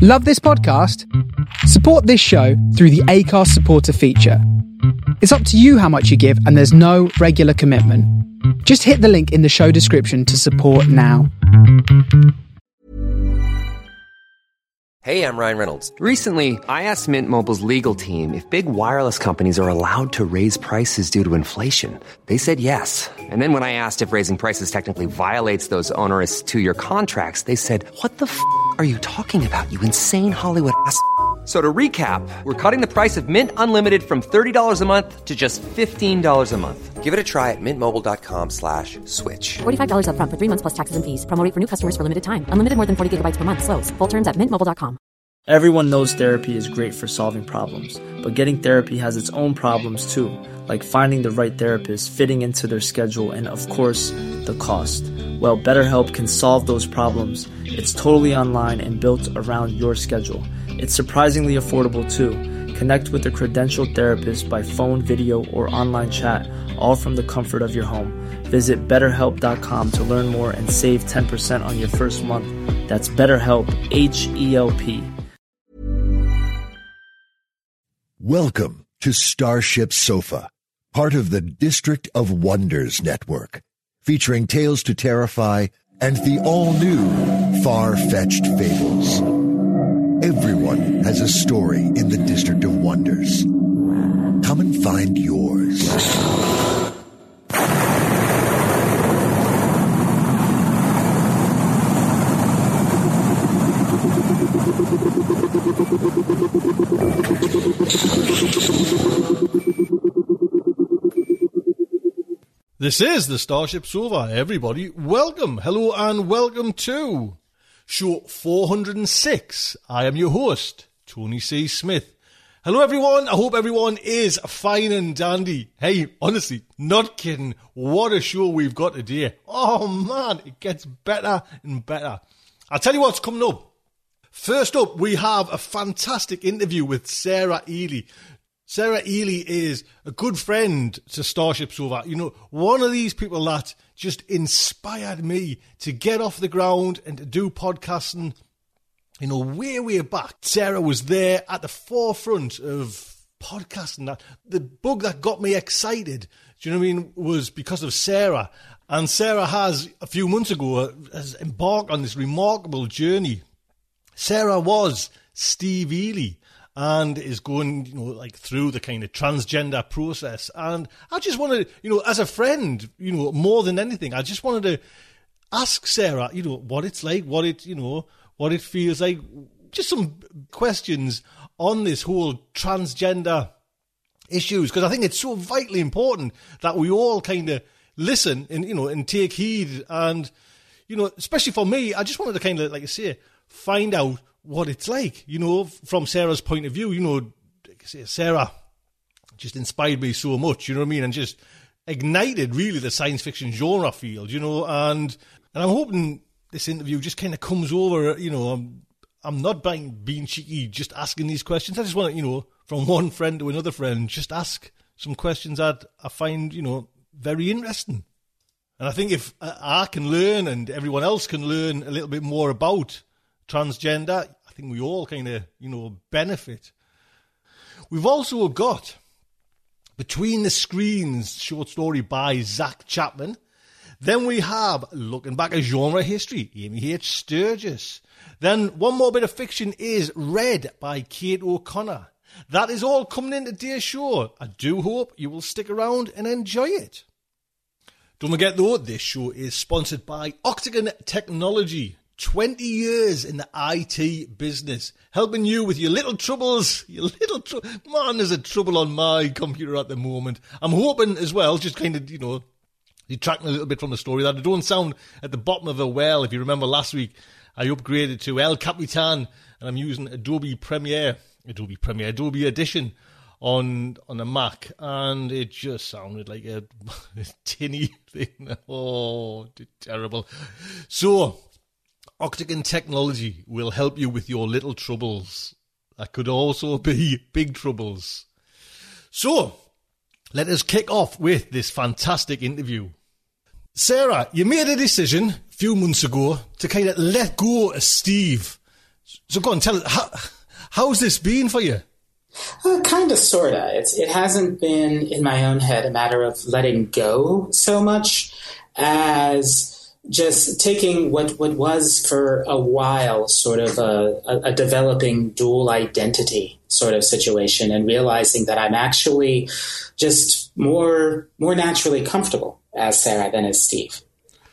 Love this podcast? Support this show through the Acast supporter feature. It's up to you how much you give, and there's no regular commitment. Just hit the link in the show description to support now. Hey, I'm Ryan Reynolds. Recently, I asked Mint Mobile's legal team if big wireless companies are allowed to raise prices due to inflation. They said yes. And then when I asked if raising prices technically violates those onerous two-year contracts, they said, "What the f*** are you talking about, you insane Hollywood ass?" So to recap, we're cutting the price of Mint Unlimited from $30 a month to just $15 a month. Give it a try at mintmobile.com/switch. $45 up front for 3 months plus taxes and fees. Promo rate for new customers for limited time. Unlimited more than 40 gigabytes per month. Slows full terms at mintmobile.com. Everyone knows therapy is great for solving problems, but getting therapy has its own problems too, like finding the right therapist, fitting into their schedule, and of course, the cost. Well, BetterHelp can solve those problems. It's totally online and built around your schedule. It's surprisingly affordable too. Connect with a credentialed therapist by phone, video, or online chat, all from the comfort of your home. Visit BetterHelp.com to learn more and save 10% on your first month. That's BetterHelp, H-E-L-P. Welcome to Starship Sofa, part of the District of Wonders network, featuring Tales to Terrify and the all-new Far-Fetched Fables. Everyone has a story in the District of Wonders. Come and find yours. This is the Starship Sofa, everybody. Welcome, hello, and welcome to show 406. I am your host, Tony C. Smith. Hello, everyone. I hope everyone is fine and dandy. Hey, honestly, not kidding. What a show we've got today. Oh, man, it gets better and better. I'll tell you what's coming up. First up, we have a fantastic interview with Sarah Ely. Sarah Ely is a good friend to Starship Sofa. You know, one of these people that just inspired me to get off the ground and to do podcasting, you know, way back. Sarah was there at the forefront of podcasting. The bug that got me excited, do you know what I mean, was because of Sarah. And Sarah has, a few months ago, has embarked on this remarkable journey. Sarah was Steve Ely and is going, you know, like through the kind of transgender process. And I just wanted, you know, as a friend, you know, more than anything, I just wanted to ask Sarah, you know, what it's like, what it feels like, just some questions on this whole transgender issues, because I think it's so vitally important that we all kind of listen and, you know, and take heed. And, you know, especially for me, I just wanted to kind of, like I say, find out what it's like, you know, from Sarah's point of view. You know, like I say, Sarah just inspired me so much, you know what I mean, and just ignited really the science fiction genre field, you know, and I'm hoping this interview just kind of comes over, you know, I'm not being cheeky just asking these questions. I just want to, you know, from one friend to another friend, just ask some questions that I find, you know, very interesting. And I think if I can learn and everyone else can learn a little bit more about transgender, I think we all kind of, you know, benefit. We've also got Between the Screens short story by Zach Chapman. Then we have Looking Back at Genre History, Amy H. Sturgis. Then one more bit of fiction is Red by Kate O'Connor. That is all coming in today's show. I do hope you will stick around and enjoy it. Don't forget though, this show is sponsored by Octagon Technology. 20 years in the IT business, helping you with your little troubles. Man, there's a trouble on my computer at the moment. I'm hoping as well, just kind of, you know, detracting a little bit from the story, that I don't sound at the bottom of a well. If you remember last week, I upgraded to El Capitan, and I'm using Adobe Edition on a Mac, and it just sounded like a tinny thing. Oh, terrible. So Octagon Technology will help you with your little troubles. That could also be big troubles. So, let us kick off with this fantastic interview. Sarah, you made a decision a few months ago to kind of let go of Steve. So go on, tell us, how's this been for you? Kind of, sort of. It hasn't been, in my own head, a matter of letting go so much as just taking what was for a while sort of a developing dual identity sort of situation and realizing that I'm actually just more naturally comfortable as Sarah than as Steve.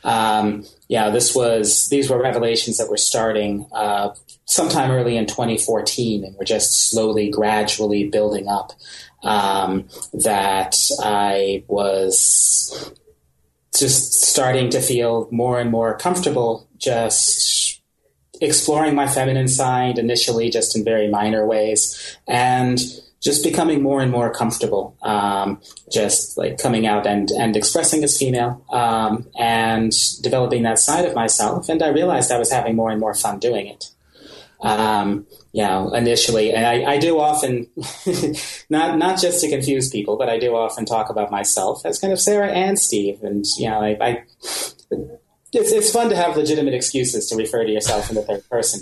These were revelations that were starting sometime early in 2014 and were just slowly, gradually building up, that I was just starting to feel more and more comfortable just exploring my feminine side, initially just in very minor ways, and just becoming more and more comfortable, just like coming out and expressing as female, and developing that side of myself. And I realized I was having more and more fun doing it. Initially, and I do often, not just to confuse people, but I do often talk about myself as kind of Sarah and Steve. And, it's fun to have legitimate excuses to refer to yourself in the third person.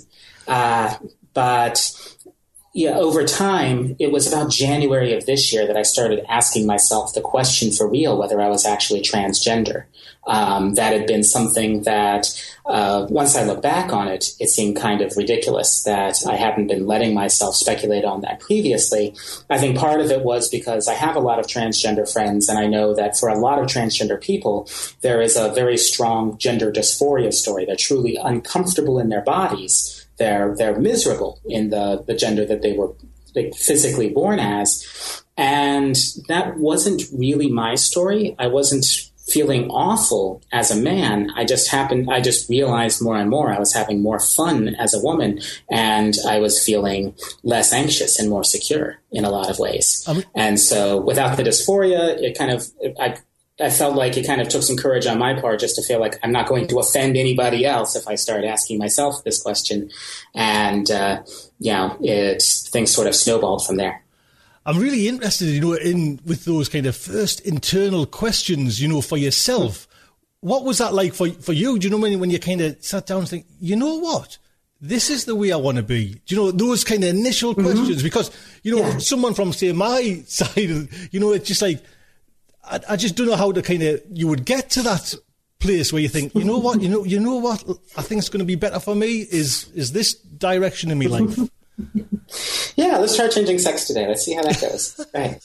Over time, it was about January of this year that I started asking myself the question for real, whether I was actually transgender. That had been something that, once I look back on it, it seemed kind of ridiculous that I hadn't been letting myself speculate on that previously. I think part of it was because I have a lot of transgender friends, and I know that for a lot of transgender people, there is a very strong gender dysphoria story. They're truly uncomfortable in their bodies. They're miserable in the gender that they were physically born as. And that wasn't really my story. I wasn't feeling awful as a man. I just realized more and more I was having more fun as a woman, and I was feeling less anxious and more secure in a lot of ways. And so without the dysphoria, I felt like it kind of took some courage on my part just to feel like I'm not going to offend anybody else if I start asking myself this question. And, things sort of snowballed from there. I'm really interested, with those kind of first internal questions, for yourself. What was that like for you? Do you know when you kind of sat down and think, you know what? This is the way I want to be. Do you know, those kind of initial questions? Because, someone from, say, my side, it's just like, I just don't know how you would get to that place where you think, you know what, I think it's going to be better for me is this direction in my life. Yeah, let's try changing sex today. Let's see how that goes. Right.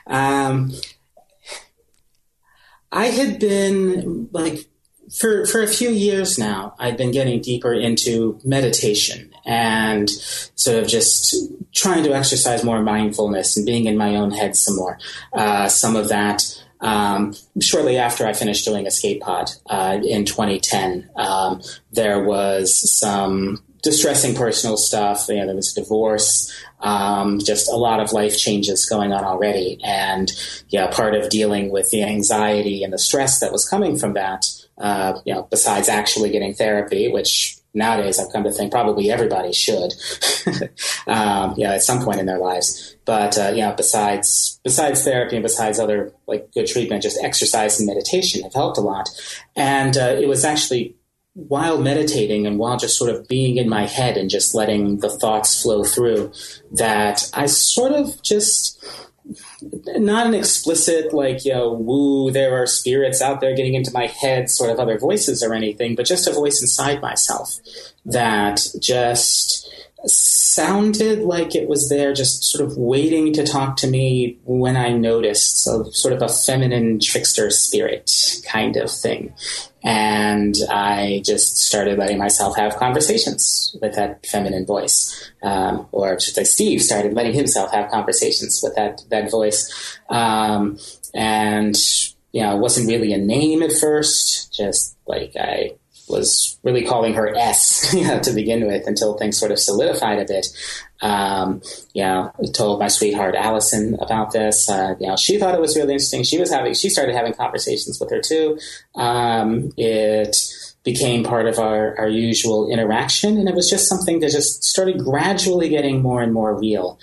I had been for a few years now, I'd been getting deeper into meditation and sort of just trying to exercise more mindfulness and being in my own head some more. Some of that shortly after I finished doing Escape Pod in 2010, there was some distressing personal stuff. There was a divorce, just a lot of life changes going on already. And part of dealing with the anxiety and the stress that was coming from that, besides actually getting therapy, which nowadays I've come to think probably everybody should, at some point in their lives. But, besides therapy and besides other good treatment, just exercise and meditation have helped a lot. And it was actually while meditating and while just sort of being in my head and just letting the thoughts flow through that I sort of just, not an explicit woo, there are spirits out there getting into my head sort of other voices or anything, but just a voice inside myself that just sounded like it was there just sort of waiting to talk to me when I noticed. So sort of a feminine trickster spirit kind of thing. And I just started letting myself have conversations with that feminine voice. Or I should say Steve started letting himself have conversations with that voice. And, it wasn't really a name at first, just I was really calling her S to begin with until things sort of solidified a bit. I told my sweetheart Allison about this. She thought it was really interesting. She started having conversations with her too. It became part of our usual interaction, and it was just something that just started gradually getting more and more real.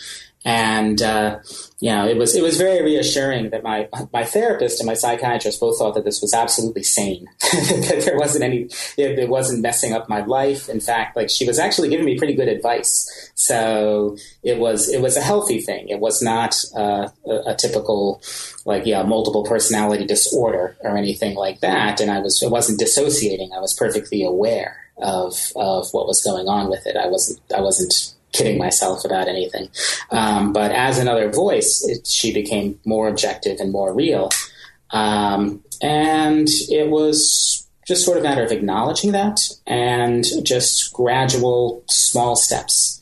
And, it was very reassuring that my therapist and my psychiatrist both thought that this was absolutely sane, that it wasn't messing up my life. In fact, like, she was actually giving me pretty good advice. So it was a healthy thing. It was not a typical, multiple personality disorder or anything like that. And I wasn't dissociating. I was perfectly aware of what was going on with it. I wasn't kidding myself about anything. But as another voice, she became more objective and more real. And it was just sort of a matter of acknowledging that and just gradual small steps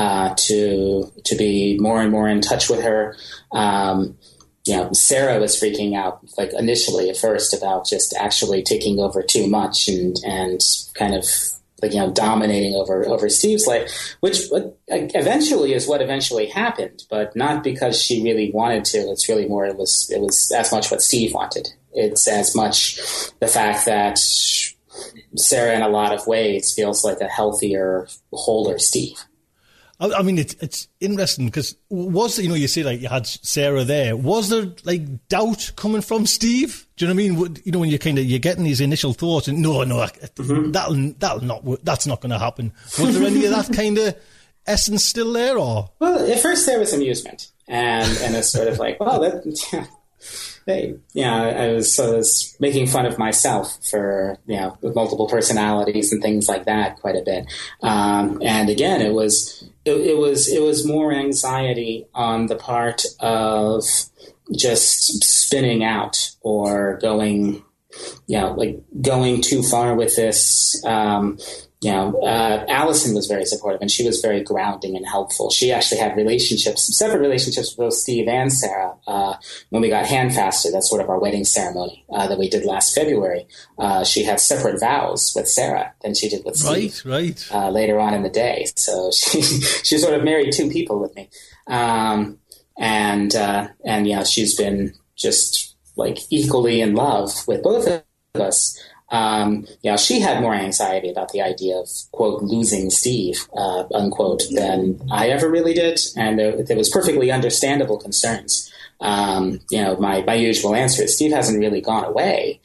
to be more and more in touch with her. Sarah was freaking out, initially at first, about just actually taking over too much and kind of dominating over Steve's life, which eventually is what eventually happened, but not because she really wanted to. It's really more, it was as much what Steve wanted. It's as much the fact that Sarah, in a lot of ways, feels like a healthier, wholer Steve. I mean, it's interesting because you say you had Sarah there. Was there doubt coming from Steve? Do you know what I mean? When you're getting these initial thoughts and that'll not work. That's not going to happen. Was there any of that kind of essence still there, or? Well, at first there was amusement and it's sort of that. Hey, I was making fun of myself for, with multiple personalities and things like that quite a bit. And again, it was more anxiety on the part of just spinning out or going too far with this. Allison was very supportive and she was very grounding and helpful. She actually had separate relationships with both Steve and Sarah. When we got handfasted, that's sort of our wedding ceremony that we did last February. She had separate vows with Sarah than she did with Steve. Right. Later on in the day. So she sort of married two people with me. She's been just equally in love with both of us. She had more anxiety about the idea of, quote, losing Steve, unquote, than I ever really did. And there was perfectly understandable concerns. My usual answer is Steve hasn't really gone away.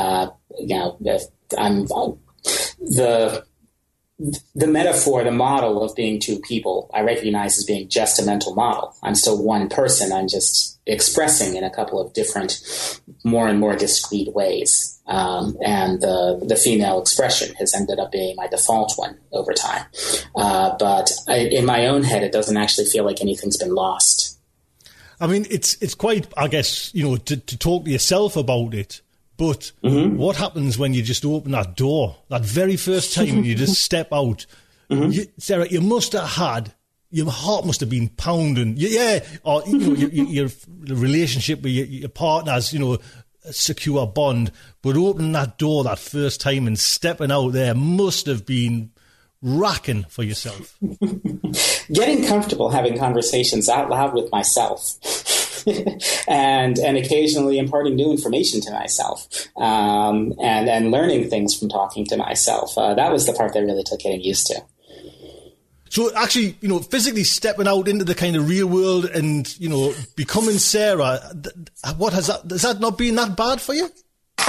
The metaphor, the model of being two people, I recognize as being just a mental model. I'm still one person. I'm just expressing in a couple of different, more and more discrete ways. And the female expression has ended up being my default one over time. But in my own head, it doesn't actually feel like anything's been lost. I mean, it's quite, I guess, to talk to yourself about it. But what happens when you just open that door, that very first time you just step out? Sarah, you must have had, your heart must have been pounding. Or your relationship with your partner's, a secure bond. But opening that door that first time and stepping out there must have been racking for yourself. Getting comfortable having conversations out loud with myself. and occasionally imparting new information to myself, and learning things from talking to myself. That was the part that really took getting used to. So actually, physically stepping out into the kind of real world and, becoming Sarah, has that not been that bad for you?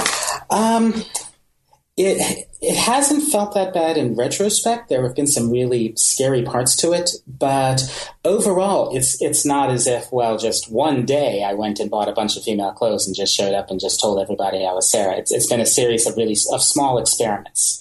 It hasn't felt that bad in retrospect. There have been some really scary parts to it, but overall, it's not as if, just one day I went and bought a bunch of female clothes and just showed up and just told everybody I was Sarah. It's been a series of small experiments.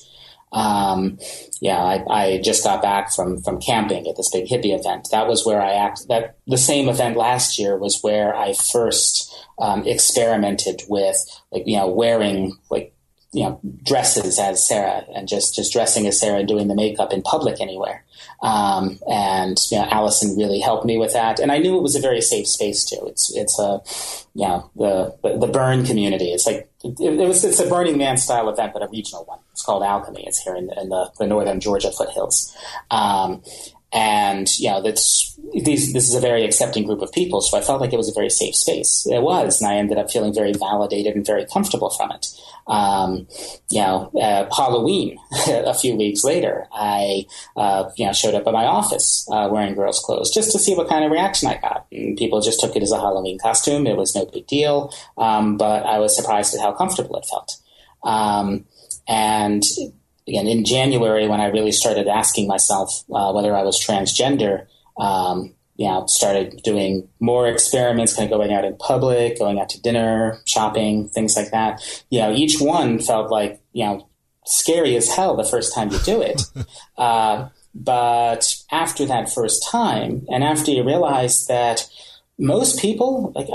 I just got back from camping at this big hippie event. That was where the same event last year was where I first experimented with wearing dresses as Sarah and just dressing as Sarah and doing the makeup in public anywhere. Allison really helped me with that. And I knew it was a very safe space too. It's the burn community. It's it's a Burning Man style event, but a regional one. It's called Alchemy. It's here in the northern Georgia foothills. That's, this is a very accepting group of people, so I felt like it was a very safe space. It was, and I ended up feeling very validated and very comfortable from it. Halloween, a few weeks later, I showed up at my office wearing girls' clothes just to see what kind of reaction I got. And people just took it as a Halloween costume. It was no big deal, but I was surprised at how comfortable it felt. And again, in January, when I really started asking myself whether I was transgender, started doing more experiments, kind of going out in public, going out to dinner, shopping, things like that. Each one felt like, scary as hell the first time you do it. But after that first time, and after you realize that most people, like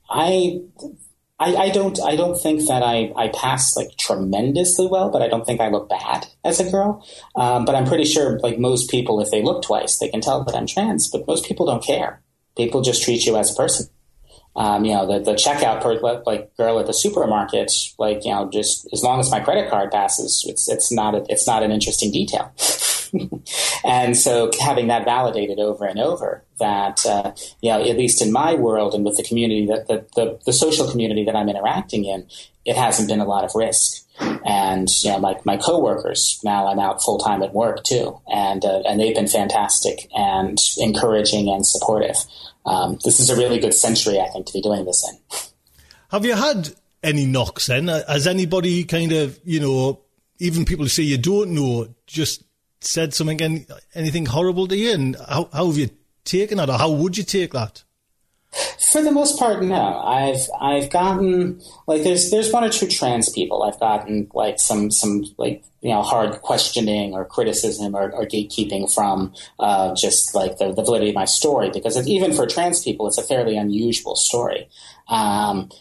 I don't think that I pass like tremendously well, but I don't think I look bad as a girl. But I'm pretty sure like most people, if they look twice, they can tell that I'm trans, but most people don't care. People just treat you as a person. The checkout girl at the supermarket, just as long as my credit card passes, it's not an interesting detail. And so having that validated over and over that, at least in my world and with the community the social community that I'm interacting in, it hasn't been a lot of risk. And, my coworkers, now I'm out full time at work too. And they've been fantastic and encouraging and supportive. This is a really good century, I think, to be doing this in. Have you had any knocks then? Has anybody kind of, even people who say you don't know, just said something, anything horrible to you? And how have you taken that, or how would you take that? For the most part, no. I've gotten there's one or two trans people I've gotten some hard questioning or criticism or gatekeeping from just like the validity of my story, because even for trans people it's a fairly unusual story, and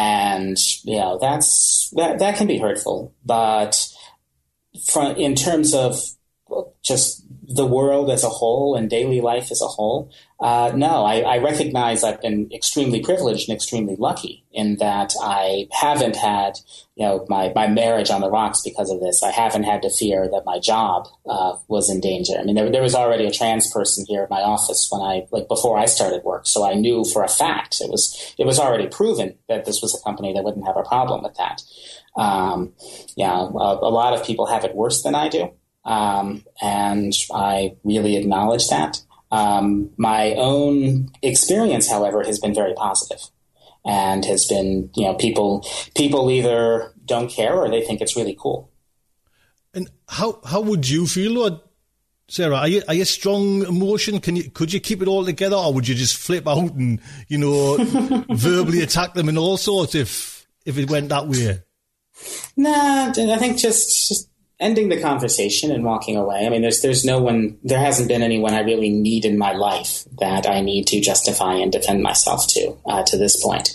that can be hurtful. But in terms of just the world as a whole and daily life as a whole, no, I recognize I've been extremely privileged and extremely lucky in that I haven't had, my marriage on the rocks because of this. I haven't had to fear that my job was in danger. I mean, there was already a trans person here at my office before I started work, so I knew for a fact it was already proven that this was a company that wouldn't have a problem with that. A lot of people have it worse than I do. And I really acknowledge that. My own experience, however, has been very positive and has been, people either don't care or they think it's really cool. And how would you feel, Sarah? Are you strong emotion? Could you keep it all together, or would you just flip out and, verbally attack them and all sorts if it went that way? Nah, I think just ending the conversation and walking away. I mean, there hasn't been anyone I really need in my life that I need to justify and defend myself to this point.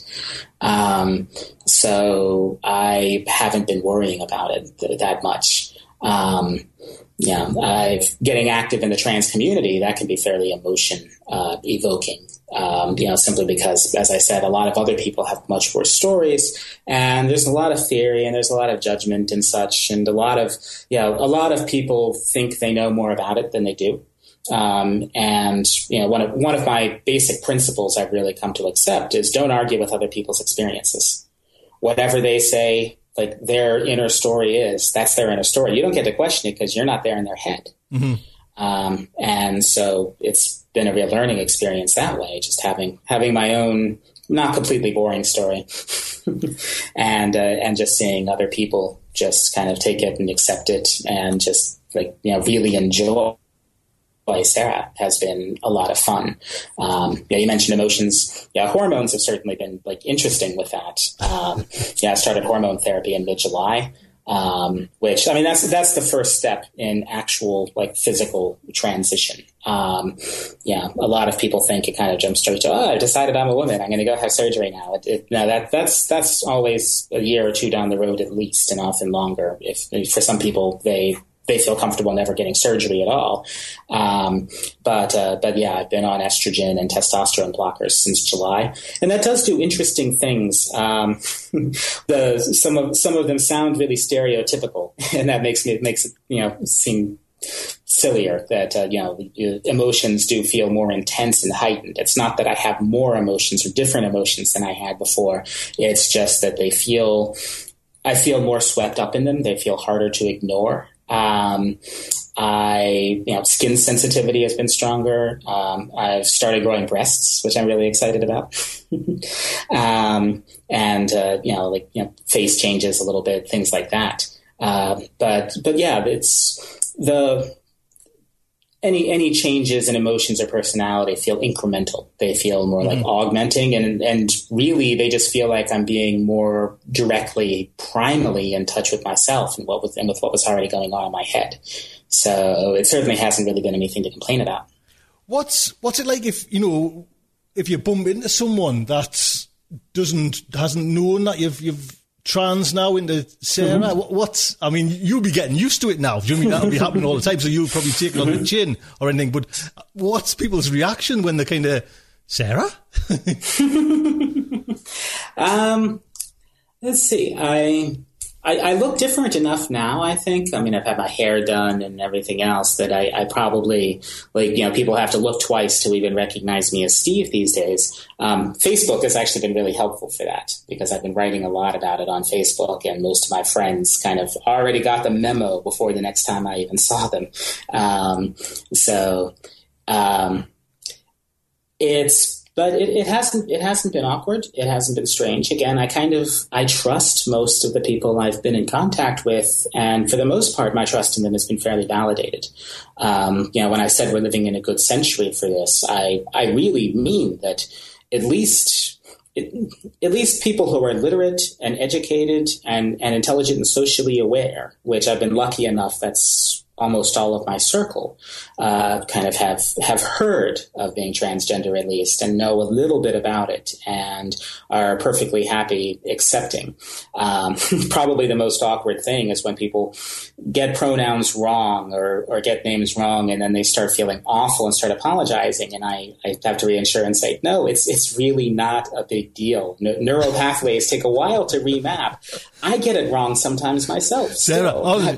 So I haven't been worrying about it that much. Getting active in the trans community, that can be fairly emotion evoking. Simply because, as I said, a lot of other people have much worse stories, and there's a lot of theory and there's a lot of judgment and such, and a lot of people think they know more about it than they do. One of my basic principles I've really come to accept is don't argue with other people's experiences. Whatever they say, like their inner story is, that's their inner story. You don't get to question it because you're not there in their head. Mm-hmm. And so it's been a real learning experience that way, just having my own not completely boring story and just seeing other people just kind of take it and accept it and just really enjoy Sarah has been a lot of fun. You mentioned emotions. Hormones have certainly been interesting with that. I started hormone therapy in mid-July. Which, I mean, that's the first step in actual physical transition. A lot of people think it kind of jumps straight to, I decided I'm a woman, I'm going to go have surgery now. That's always a year or two down the road at least, and often longer. If for some people they feel comfortable never getting surgery at all. But I've been on estrogen and testosterone blockers since July, and that does do interesting things. Some of them sound really stereotypical, and that makes it seem sillier, that, emotions do feel more intense and heightened. It's not that I have more emotions or different emotions than I had before. It's just that I feel more swept up in them. They feel harder to ignore. Skin sensitivity has been stronger. I've started growing breasts, which I'm really excited about. Face changes a little bit, things like that. But yeah, it's any changes in emotions or personality feel incremental. They feel more like augmenting, and really they just feel like I'm being more directly, primally in touch with myself and with what was already going on in my head. So it certainly hasn't really been anything to complain about. What's it like if you bump into someone that hasn't known that you've trans now into Sarah? You'll be getting used to it now. Do you mean that'll be happening all the time? So you'll probably take it on the chin or anything. But what's people's reaction when they're kind of, Sarah? Let's see. I look different enough now, I think. I've had my hair done and everything else that I probably, people have to look twice to even recognize me as Steve these days. Facebook has actually been really helpful for that, because I've been writing a lot about it on Facebook, and most of my friends kind of already got the memo before the next time I even saw them. But it hasn't been awkward. It hasn't been strange. Again, I trust most of the people I've been in contact with, and for the most part, my trust in them has been fairly validated. When I said we're living in a good century for this, I really mean that at least people who are literate and educated and intelligent and socially aware, which I've been lucky enough, that's almost all of my circle, kind of have heard of being transgender at least, and know a little bit about it, and are perfectly happy accepting. Probably the most awkward thing is when people get pronouns wrong or get names wrong, and then they start feeling awful and start apologizing. And I have to reassure and say, no, it's really not a big deal. Neural pathways take a while to remap. I get it wrong sometimes myself. Sarah,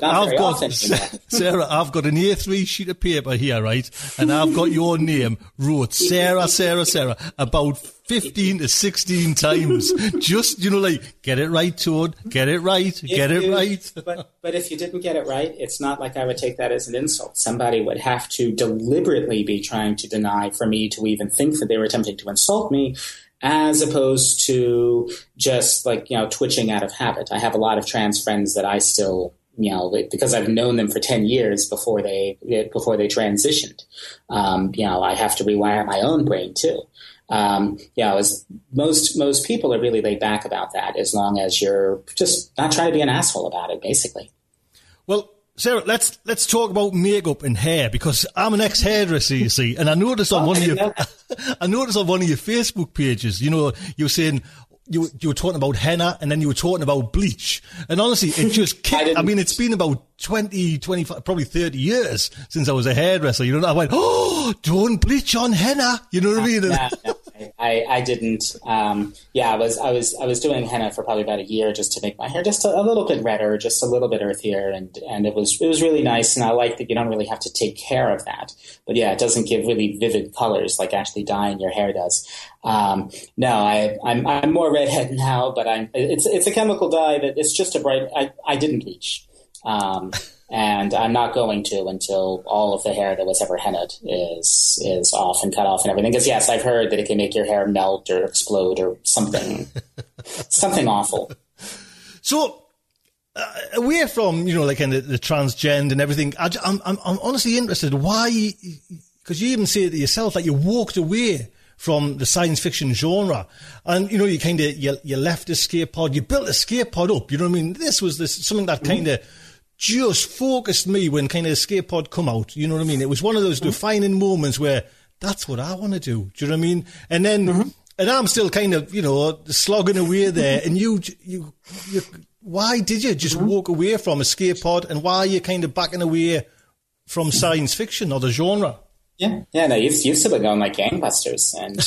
I've got an A3 sheet of paper here, right? And I've got your name wrote Sarah, about 15 to 16 times. Just, get it right, Toad. Get it right. But if you didn't get it right, it's not like I would take that as an insult. Somebody would have to deliberately be trying to deny for me to even think that they were attempting to insult me, as opposed to just twitching out of habit. I have a lot of trans friends that I still, because I've known them for 10 years before they transitioned. I have to rewire my own brain too. As most people are really laid back about that, as long as you're just not trying to be an asshole about it, basically. Well, Sarah, let's talk about makeup and hair, because I'm an ex-hairdresser, you see, and I noticed on one of your Facebook pages, you were saying you were talking about henna, and then you were talking about bleach, and honestly, it just kicked. It's been about 20, 25, probably 30 years since I was a hairdresser. I went, don't bleach on henna. You know what I mean? No, I didn't. I was doing henna for probably about a year just to make my hair just a little bit redder, just a little bit earthier, and it was really nice. And I like that you don't really have to take care of that. But yeah, it doesn't give really vivid colors like actually dyeing your hair does. I'm more redhead now, but it's a chemical dye that it's just a bright. I didn't bleach. And I'm not going to until all of the hair that was ever hennaed is off and cut off and everything. Because yes, I've heard that it can make your hair melt or explode or something, something awful. So away from the transgender and everything, I'm honestly interested why, because you even say it yourself, that you walked away from the science fiction genre, and you left the skate pod, you built a skate pod up. You know what I mean? This was something that kind of just focused me when kind of the skate pod come out. You know what I mean? It was one of those defining moments where that's what I want to do. Do you know what I mean? And then, and I'm still kind of, slogging away there. And you why did you just walk away from a skate pod, and why are you kind of backing away from science fiction or the genre? No, you've still been going like gangbusters, and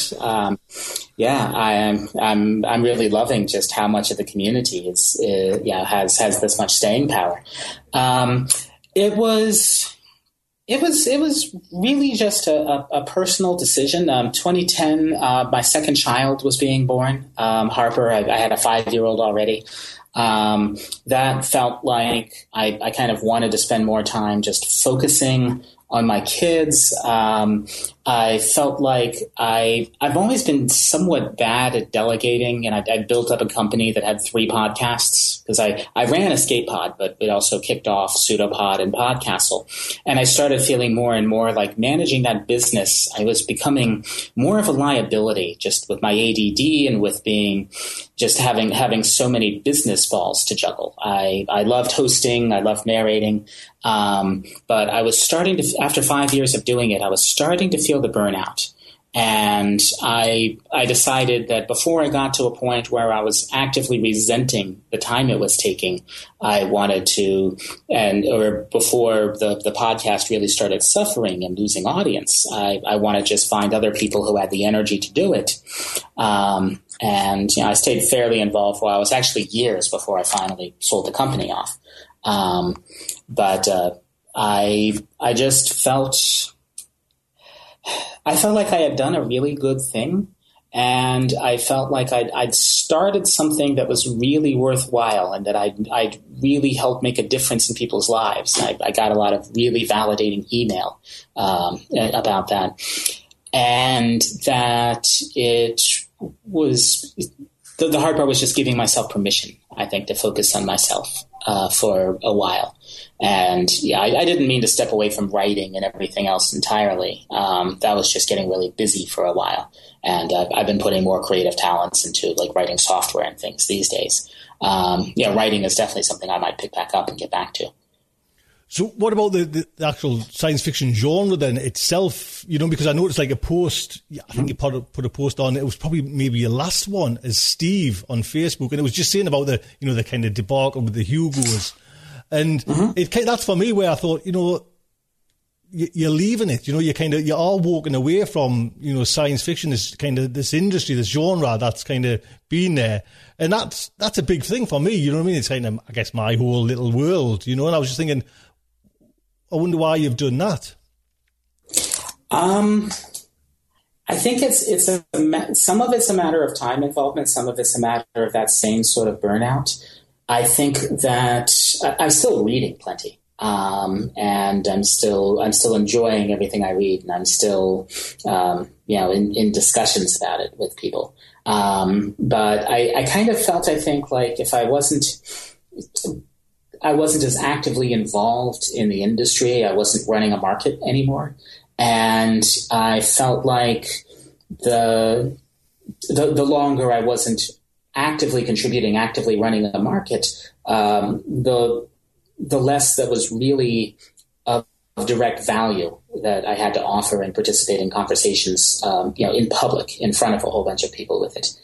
I'm really loving just how much of the community has this much staying power. It was It was really just a personal decision. 2010, my second child was being born. Harper, I had a 5-year-old already. That felt like I kind of wanted to spend more time just focusing on my kids. I felt like I've always been somewhat bad at delegating, and I built up a company that had 3 podcasts because I ran Escape Pod, but it also kicked off Pseudopod and Podcastle. And I started feeling more and more like managing that business. I was becoming more of a liability just with my ADD and with being just having so many business balls to juggle. I loved hosting. I loved narrating. But I was starting to, after 5 years of doing it, I was starting to feel the burnout. And I decided that before I got to a point where I was actively resenting the time it was taking, I wanted to, or before the podcast really started suffering and losing audience, I wanted to just find other people who had the energy to do it. And I stayed fairly involved for a while. It was actually years before I finally sold the company off. But I just felt like I had done a really good thing, and I felt like I'd started something that was really worthwhile and that I'd really helped make a difference in people's lives. I got a lot of really validating email about that, and that it was the hard part was just giving myself permission, I think, to focus on myself for a while. And yeah, I didn't mean to step away from writing and everything else entirely. That was just getting really busy for a while. And I've been putting more creative talents into like writing software and things these days. Writing is definitely something I might pick back up and get back to. So what about the actual science fiction genre then itself? Because I noticed like a post, I think you put a post on, it was probably maybe your last one as Steve on Facebook. And it was just saying about the kind of debacle with the Hugos. And that's for me where I thought, you're leaving it, you are walking away from, science fiction, this kind of this industry, this genre that's kind of been there. And that's a big thing for me. You know what I mean? It's kind of, I guess, my whole little world, and I was just thinking, I wonder why you've done that. I think some of it's a matter of time involvement. Some of it's a matter of that same sort of burnout. I think that I'm still reading plenty, and I'm still enjoying everything I read, and I'm still, in discussions about it with people. But I kind of felt, I think, like if I wasn't as actively involved in the industry, I wasn't running a market anymore, and I felt like the longer I wasn't actively contributing, actively running the market, the less that was really of direct value that I had to offer and participate in conversations, in public, in front of a whole bunch of people with it.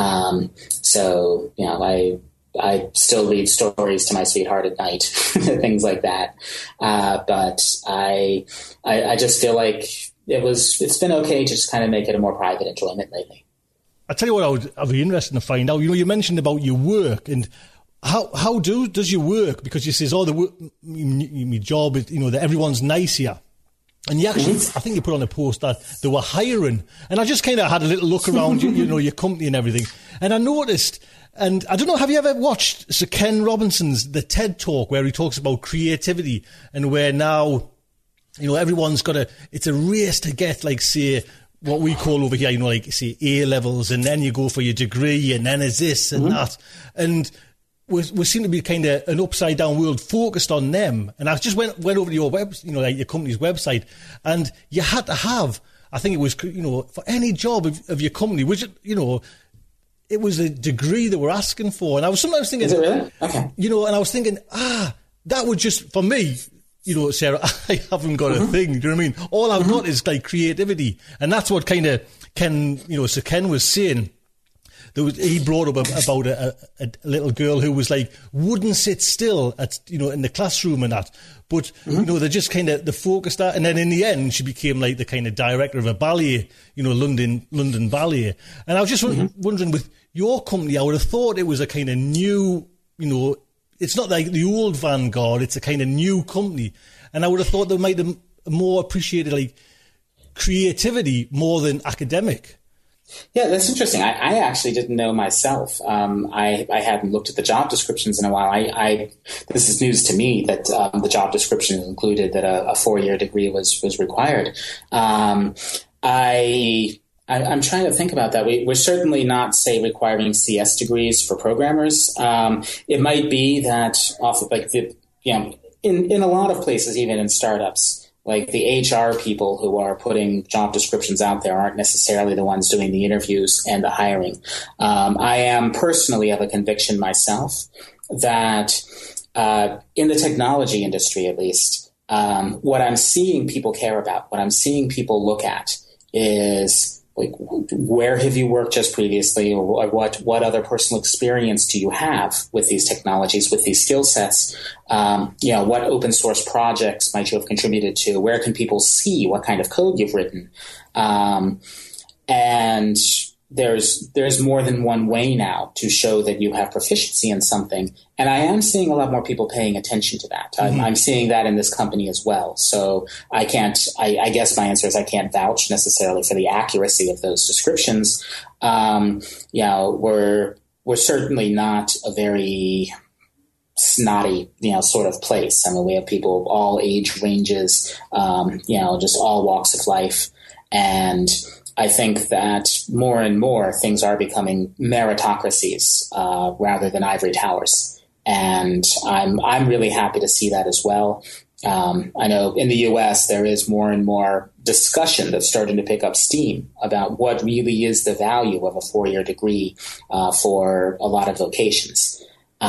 I still read stories to my sweetheart at night, things like that. But I just feel like it's been okay to just kind of make it a more private enjoyment lately. I tell you what, I'd be interested to find out. You mentioned about your work and how does your work? Because you says, my job is, that everyone's nice here. And you actually, I think you put on a post that they were hiring. And I just kind of had a little look around, your company and everything. And I noticed, and I don't know, have you ever watched Sir Ken Robinson's The TED Talk, where he talks about creativity and where now, everyone's it's a race to get, like, say, what we call over here, like, say, A levels, and then you go for your degree, and then it's this and that. And we seem to be kind of an upside down world focused on them. And I just went over to your your company's website, and you had to have, I think it was, for any job of your company, which, it was a degree that we're asking for. And I was sometimes thinking, is it really? Okay. And I was thinking, that would just, for me, Sarah, I haven't got a thing. Do you know what I mean? All I've got is like creativity. And that's what kind of Sir Ken was saying. He brought up about a little girl who was like, wouldn't sit still in the classroom and that. But, they just kind of, they focused that. And then in the end, she became like the kind of director of a ballet, London Ballet. And I was just wondering, with your company, I would have thought it was a kind of new, it's not like the old Vanguard, it's a kind of new company. And I would have thought there might have more appreciated like creativity more than academic. Yeah, that's interesting. I actually didn't know myself. I hadn't looked at the job descriptions in a while. This is news to me that the job description included that a 4-year degree was required. I'm trying to think about that. We're certainly not, say, requiring CS degrees for programmers. It might be that in a lot of places, even in startups, like the HR people who are putting job descriptions out there aren't necessarily the ones doing the interviews and the hiring. I am personally of a conviction myself that in the technology industry, at least, what I'm seeing people care about, what I'm seeing people look at is like, where have you worked just previously, or what other personal experience do you have with these technologies, with these skill sets? What open source projects might you have contributed to? Where can people see what kind of code you've written? And there's more than one way now to show that you have proficiency in something. And I am seeing a lot more people paying attention to that. I'm seeing that in this company as well. So I guess my answer is I can't vouch necessarily for the accuracy of those descriptions. We're certainly not a very snotty, sort of place. I mean, we have people of all age ranges, just all walks of life. And I think that more and more things are becoming meritocracies rather than ivory towers. And I'm really happy to see that as well. I know in the U.S. there is more and more discussion that's starting to pick up steam about what really is the value of a 4-year degree for a lot of vocations.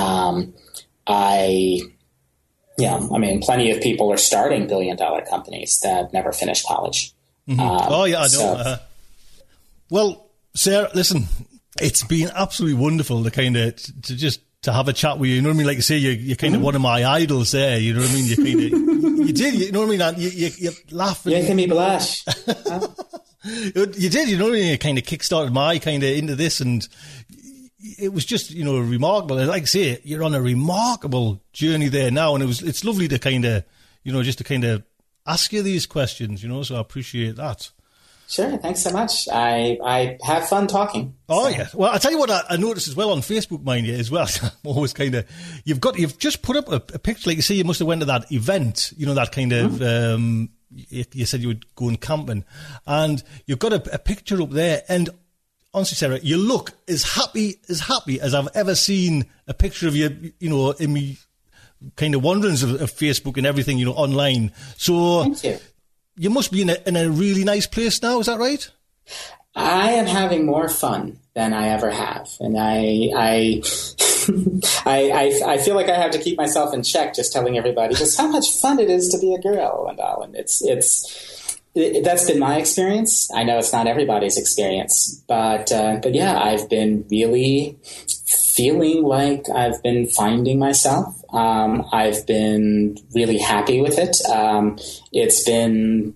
Plenty of people are starting billion-dollar companies that never finished college. Mm-hmm. I know. Well, Sarah, listen, it's been absolutely wonderful to have a chat with you. You know what I mean? Like I say, you're kind of one of my idols there. You know what I mean? You did. You know what I mean? You laugh. You're making me blush. You did. You know what I mean? You kind of kickstarted my kind of into this, and it was just remarkable. Like I say, you're on a remarkable journey there now, and it's lovely to kind of just to kind of ask you these questions. So I appreciate that. Sure, thanks so much. I have fun talking. Oh, yeah. Well, I'll tell you what I noticed as well on Facebook, mind you, as well. I'm always kind of, you've just put up a picture, like you say, you must have went to that event, that kind of, you said you were going camping, and you've got a picture up there, and honestly, Sarah, you look as happy as I've ever seen a picture of you, in me kind of wanderings of Facebook and everything, online. So, thank you. You must be in a really nice place now, is that right? I am having more fun than I ever have, and I feel like I have to keep myself in check, just telling everybody just how much fun it is to be a girl and all. And that's been my experience. I know it's not everybody's experience, but yeah, I've been really feeling like I've been finding myself. I've been really happy with it. It's been,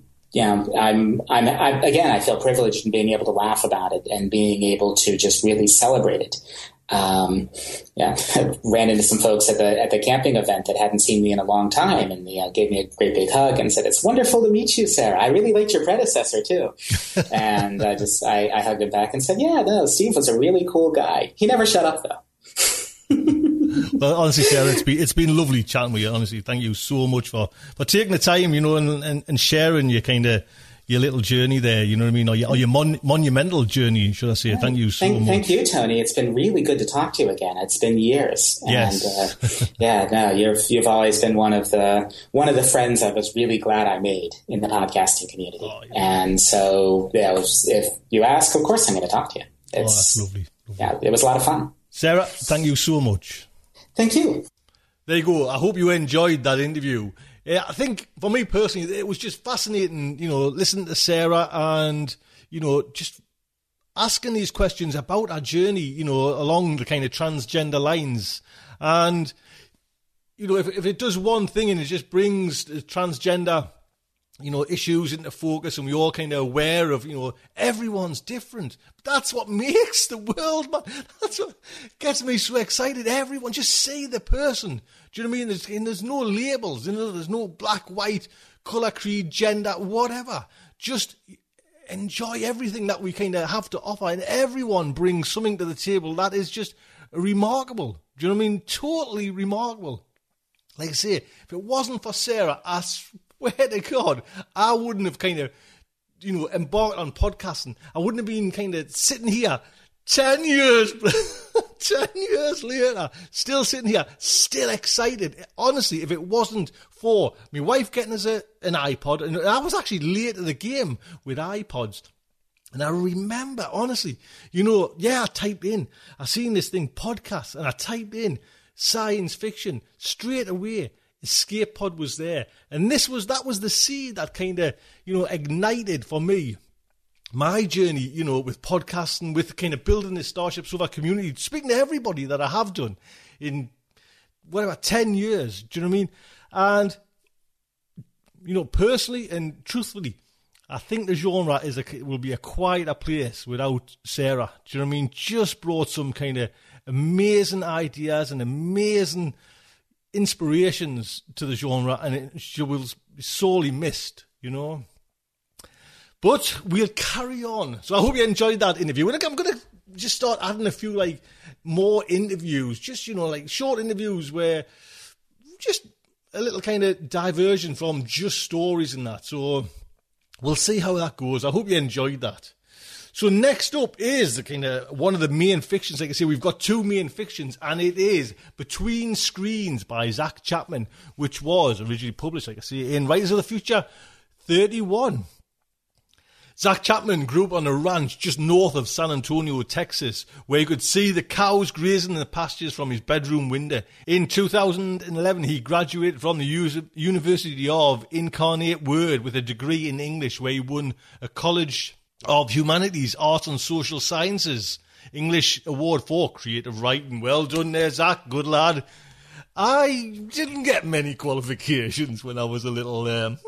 I feel privileged in being able to laugh about it and being able to just really celebrate it. I ran into some folks at the camping event that hadn't seen me in a long time, and gave me a great big hug and said, "It's wonderful to meet you, Sarah. I really liked your predecessor too." And I hugged him back and said, "Yeah, no, Steve was a really cool guy. He never shut up though." Well, honestly, Sarah, it's been lovely chatting with you. Honestly, thank you so much for taking the time, and sharing your little journey there. You know what I mean, or your monumental journey, should I say? Thank you so much. Thank you, Tony. It's been really good to talk to you again. It's been years. Yes. And you've always been one of the friends I was really glad I made in the podcasting community. Oh, yeah. And so, if you ask, of course I'm going to talk to you. That's lovely. Yeah, it was a lot of fun. Sarah, thank you so much. Thank you. There you go. I hope you enjoyed that interview. Yeah, I think for me personally, it was just fascinating, listening to Sarah and, just asking these questions about our journey, along the kind of transgender lines. And, if it does one thing and it just brings transgender, issues into focus, and we're all kind of aware of, everyone's different. But that's what makes the world, man. That's what gets me so excited. Everyone, just see the person. Do you know what I mean? There's no labels, there's no black, white, colour, creed, gender, whatever. Just enjoy everything that we kind of have to offer, and everyone brings something to the table that is just remarkable. Do you know what I mean? Totally remarkable. Like I say, if it wasn't for Sarah, I swear to God, I wouldn't have kind of, embarked on podcasting. I wouldn't have been kind of sitting here 10 years, 10 years later, still sitting here, still excited. Honestly, if it wasn't for my wife getting us an iPod, and I was actually late to the game with iPods, and I remember, honestly, I typed in, I seen this thing, podcast, and I typed in science fiction, straight away, Escape Pod was there. And that was the seed that kind of, ignited for me my journey, with podcasting, with kind of building this Starship Sofa community, speaking to everybody that I have done in, 10 years. Do you know what I mean? And, personally and truthfully, I think the genre will be a quieter place without Sarah. Do you know what I mean? Just brought some kind of amazing ideas and amazing inspirations to the genre, and she will be sorely missed, But we'll carry on. So I hope you enjoyed that interview. And I'm going to just start adding a few more interviews, just short interviews where just a little kind of diversion from just stories and that. So we'll see how that goes. I hope you enjoyed that. So next up is the kind of one of the main fictions. Like I say, we've got two main fictions, and it is Between Screens by Zach Chapman, which was originally published, like I say, in Writers of the Future 31. Zach Chapman grew up on a ranch just north of San Antonio, Texas, where he could see the cows grazing in the pastures from his bedroom window. In 2011, he graduated from the University of Incarnate Word with a degree in English, where he won a College of Humanities, Arts and Social Sciences English Award for Creative Writing. Well done there, Zach. Good lad. I didn't get many qualifications when I was a little,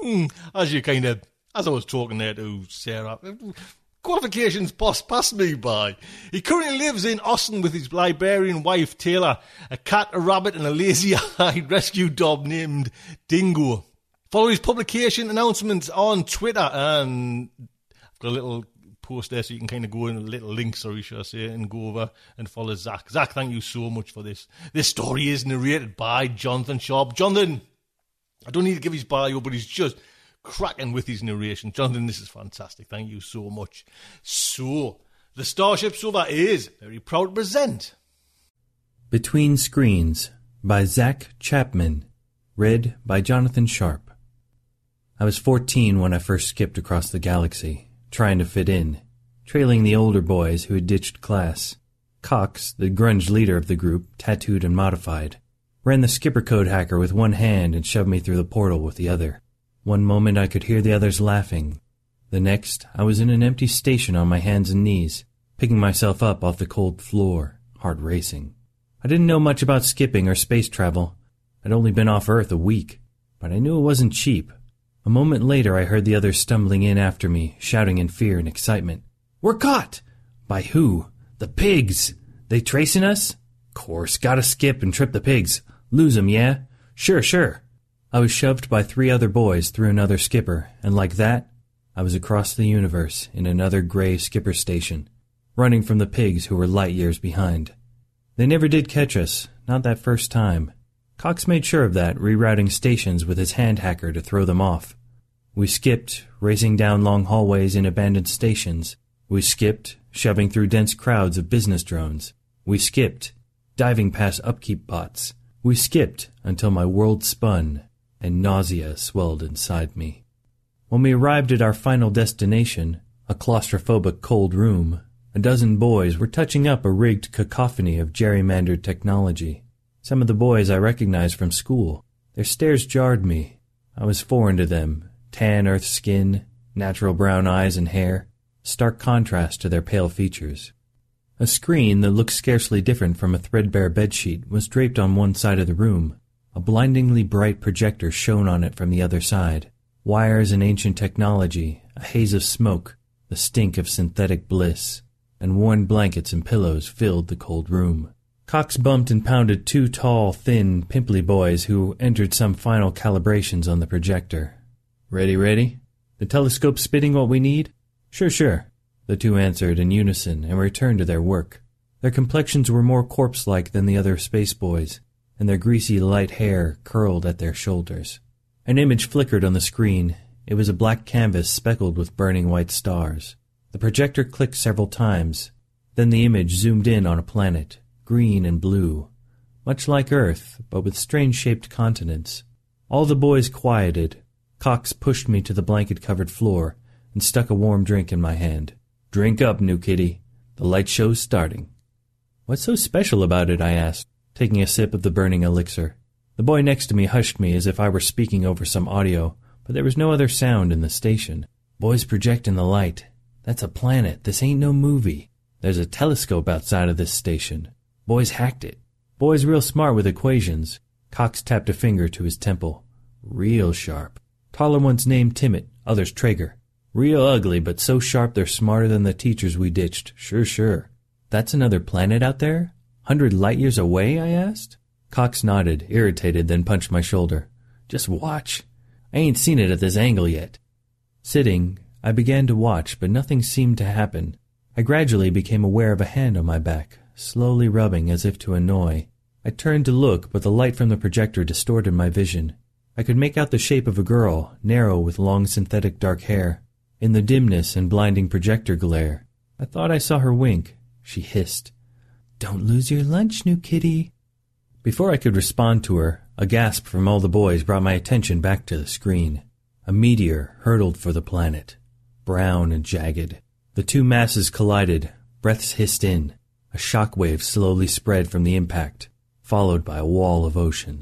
as I was talking there to Sarah, qualifications passed me by. He currently lives in Austin with his Liberian wife, Taylor, a cat, a rabbit, and a lazy-eyed rescue dog named Dingo. Follow his publication announcements on Twitter, and I've got a little post there so you can kind of go in a little link, should I say, and go over and follow Zach. Zach, thank you so much for this. This story is narrated by Jonathan Sharp. Jonathan, I don't need to give his bio, but he's just cracking with his narration. Jonathan, this is fantastic. Thank you so much. So, the Starship Sofa is very proud to present Between Screens by Zach Chapman, read by Jonathan Sharp. I was 14 when I first skipped across the galaxy, trying to fit in, trailing the older boys who had ditched class. Cox, the grunge leader of the group, tattooed and modified, ran the skipper code hacker with one hand and shoved me through the portal with the other. One moment I could hear the others laughing. The next, I was in an empty station on my hands and knees, picking myself up off the cold floor, heart racing. I didn't know much about skipping or space travel. I'd only been off Earth a week, but I knew it wasn't cheap. A moment later I heard the others stumbling in after me, shouting in fear and excitement. "We're caught!" "By who?" "The pigs! They tracing us?" "Course, gotta skip and trip the pigs. Lose 'em, yeah?" Sure. I was shoved by 3 other boys through another skipper, and like that, I was across the universe in another gray skipper station, running from the pigs who were light years behind. They never did catch us, not that first time. Cox made sure of that, rerouting stations with his hand hacker to throw them off. We skipped, racing down long hallways in abandoned stations. We skipped, shoving through dense crowds of business drones. We skipped, diving past upkeep bots. We skipped until my world spun and nausea swelled inside me. When we arrived at our final destination, a claustrophobic cold room, a dozen boys were touching up a rigged cacophony of gerrymandered technology. Some of the boys I recognized from school. Their stares jarred me. I was foreign to them. Tan earth skin, natural brown eyes and hair, stark contrast to their pale features. A screen that looked scarcely different from a threadbare bedsheet was draped on one side of the room. A blindingly bright projector shone on it from the other side. Wires and ancient technology, a haze of smoke, the stink of synthetic bliss, and worn blankets and pillows filled the cold room. Cox bumped and pounded 2 tall, thin, pimply boys who entered some final calibrations on the projector. Ready? The telescope spitting what we need? Sure. The two answered in unison and returned to their work. Their complexions were more corpse-like than the other space boys, and their greasy light hair curled at their shoulders. An image flickered on the screen. It was a black canvas speckled with burning white stars. The projector clicked several times. Then the image zoomed in on a planet, green and blue, much like Earth, but with strange-shaped continents. All the boys quieted. Cox pushed me to the blanket-covered floor and stuck a warm drink in my hand. Drink up, new kitty. The light show's starting. What's so special about it? I asked, taking a sip of the burning elixir. The boy next to me hushed me as if I were speaking over some audio, but there was no other sound in the station. Boys projecting the light. That's a planet. This ain't no movie. There's a telescope outside of this station. Boys hacked it. Boys real smart with equations. Cox tapped a finger to his temple. Real sharp. Taller ones named Timmet, others Traeger. Real ugly, but so sharp they're smarter than the teachers we ditched. Sure. That's another planet out there? 100 light years away? I asked. Cox nodded, irritated, then punched my shoulder. Just watch. I ain't seen it at this angle yet. Sitting, I began to watch, but nothing seemed to happen. I gradually became aware of a hand on my back, slowly rubbing as if to annoy. I turned to look, but the light from the projector distorted my vision. I could make out the shape of a girl, narrow with long synthetic dark hair. In the dimness and blinding projector glare, I thought I saw her wink. She hissed, "Don't lose your lunch, new kitty." Before I could respond to her, a gasp from all the boys brought my attention back to the screen. A meteor hurtled for the planet, brown and jagged. The two masses collided, breaths hissed in. A shock wave slowly spread from the impact, followed by a wall of ocean.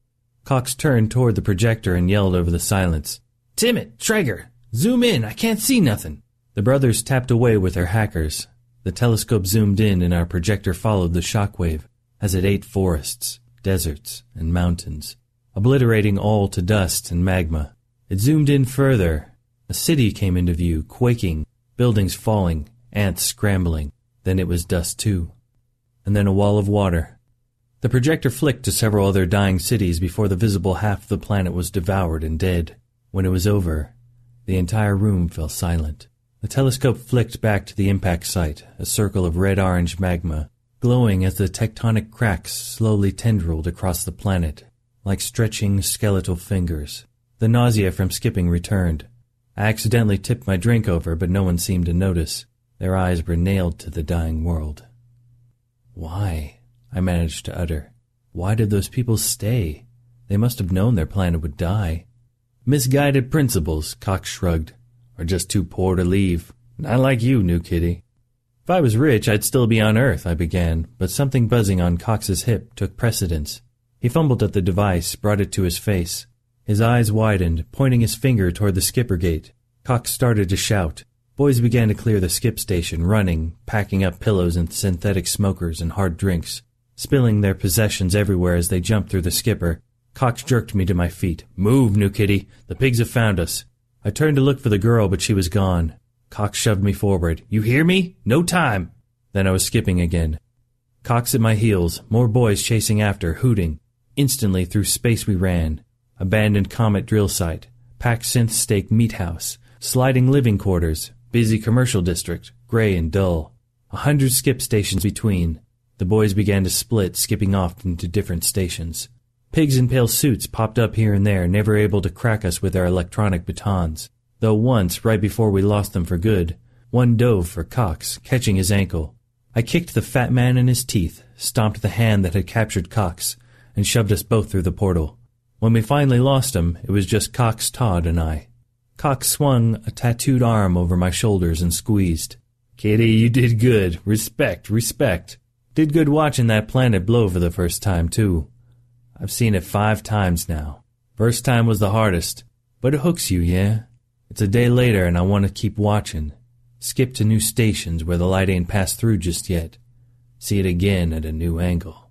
Cox turned toward the projector and yelled over the silence, "Timmet, Traeger, zoom in, I can't see nothing." The brothers tapped away with their hackers. The telescope zoomed in and our projector followed the shockwave as it ate forests, deserts, and mountains, obliterating all to dust and magma. It zoomed in further. A city came into view, quaking, buildings falling, ants scrambling. Then it was dust too. And then a wall of water. The projector flicked to several other dying cities before the visible half of the planet was devoured and dead. When it was over, the entire room fell silent. The telescope flicked back to the impact site, a circle of red-orange magma, glowing as the tectonic cracks slowly tendrilled across the planet, like stretching skeletal fingers. The nausea from skipping returned. I accidentally tipped my drink over, but no one seemed to notice. Their eyes were nailed to the dying world. "Why?" I managed to utter. "Why did those people stay? They must have known their planet would die." "Misguided principles," Cox shrugged. "Or just too poor to leave. Not like you, new kitty." "If I was rich, I'd still be on Earth," I began, but something buzzing on Cox's hip took precedence. He fumbled at the device, brought it to his face. His eyes widened, pointing his finger toward the skipper gate. Cox started to shout. Boys began to clear the skip station, running, packing up pillows and synthetic smokers and hard drinks, spilling their possessions everywhere as they jumped through the skipper. Cox jerked me to my feet. "Move, new kitty. The pigs have found us." I turned to look for the girl, but she was gone. Cox shoved me forward. "You hear me? No time!" Then I was skipping again. Cox at my heels, more boys chasing after, hooting. Instantly through space we ran. Abandoned Comet drill site, packed synth steak meat house, sliding living quarters, busy commercial district, gray and dull. 100 skip stations between. The boys began to split, skipping off into different stations. Pigs in pale suits popped up here and there, never able to crack us with their electronic batons. Though once, right before we lost them for good, one dove for Cox, catching his ankle. I kicked the fat man in his teeth, stomped the hand that had captured Cox, and shoved us both through the portal. When we finally lost him, it was just Cox, Todd, and I. Cox swung a tattooed arm over my shoulders and squeezed. "Kitty, you did good. Respect. Did good watching that planet blow for the first time, too. I've seen it 5 times now. First time was the hardest, but it hooks you, yeah? It's a day later and I want to keep watching. Skip to new stations where the light ain't passed through just yet. See it again at a new angle."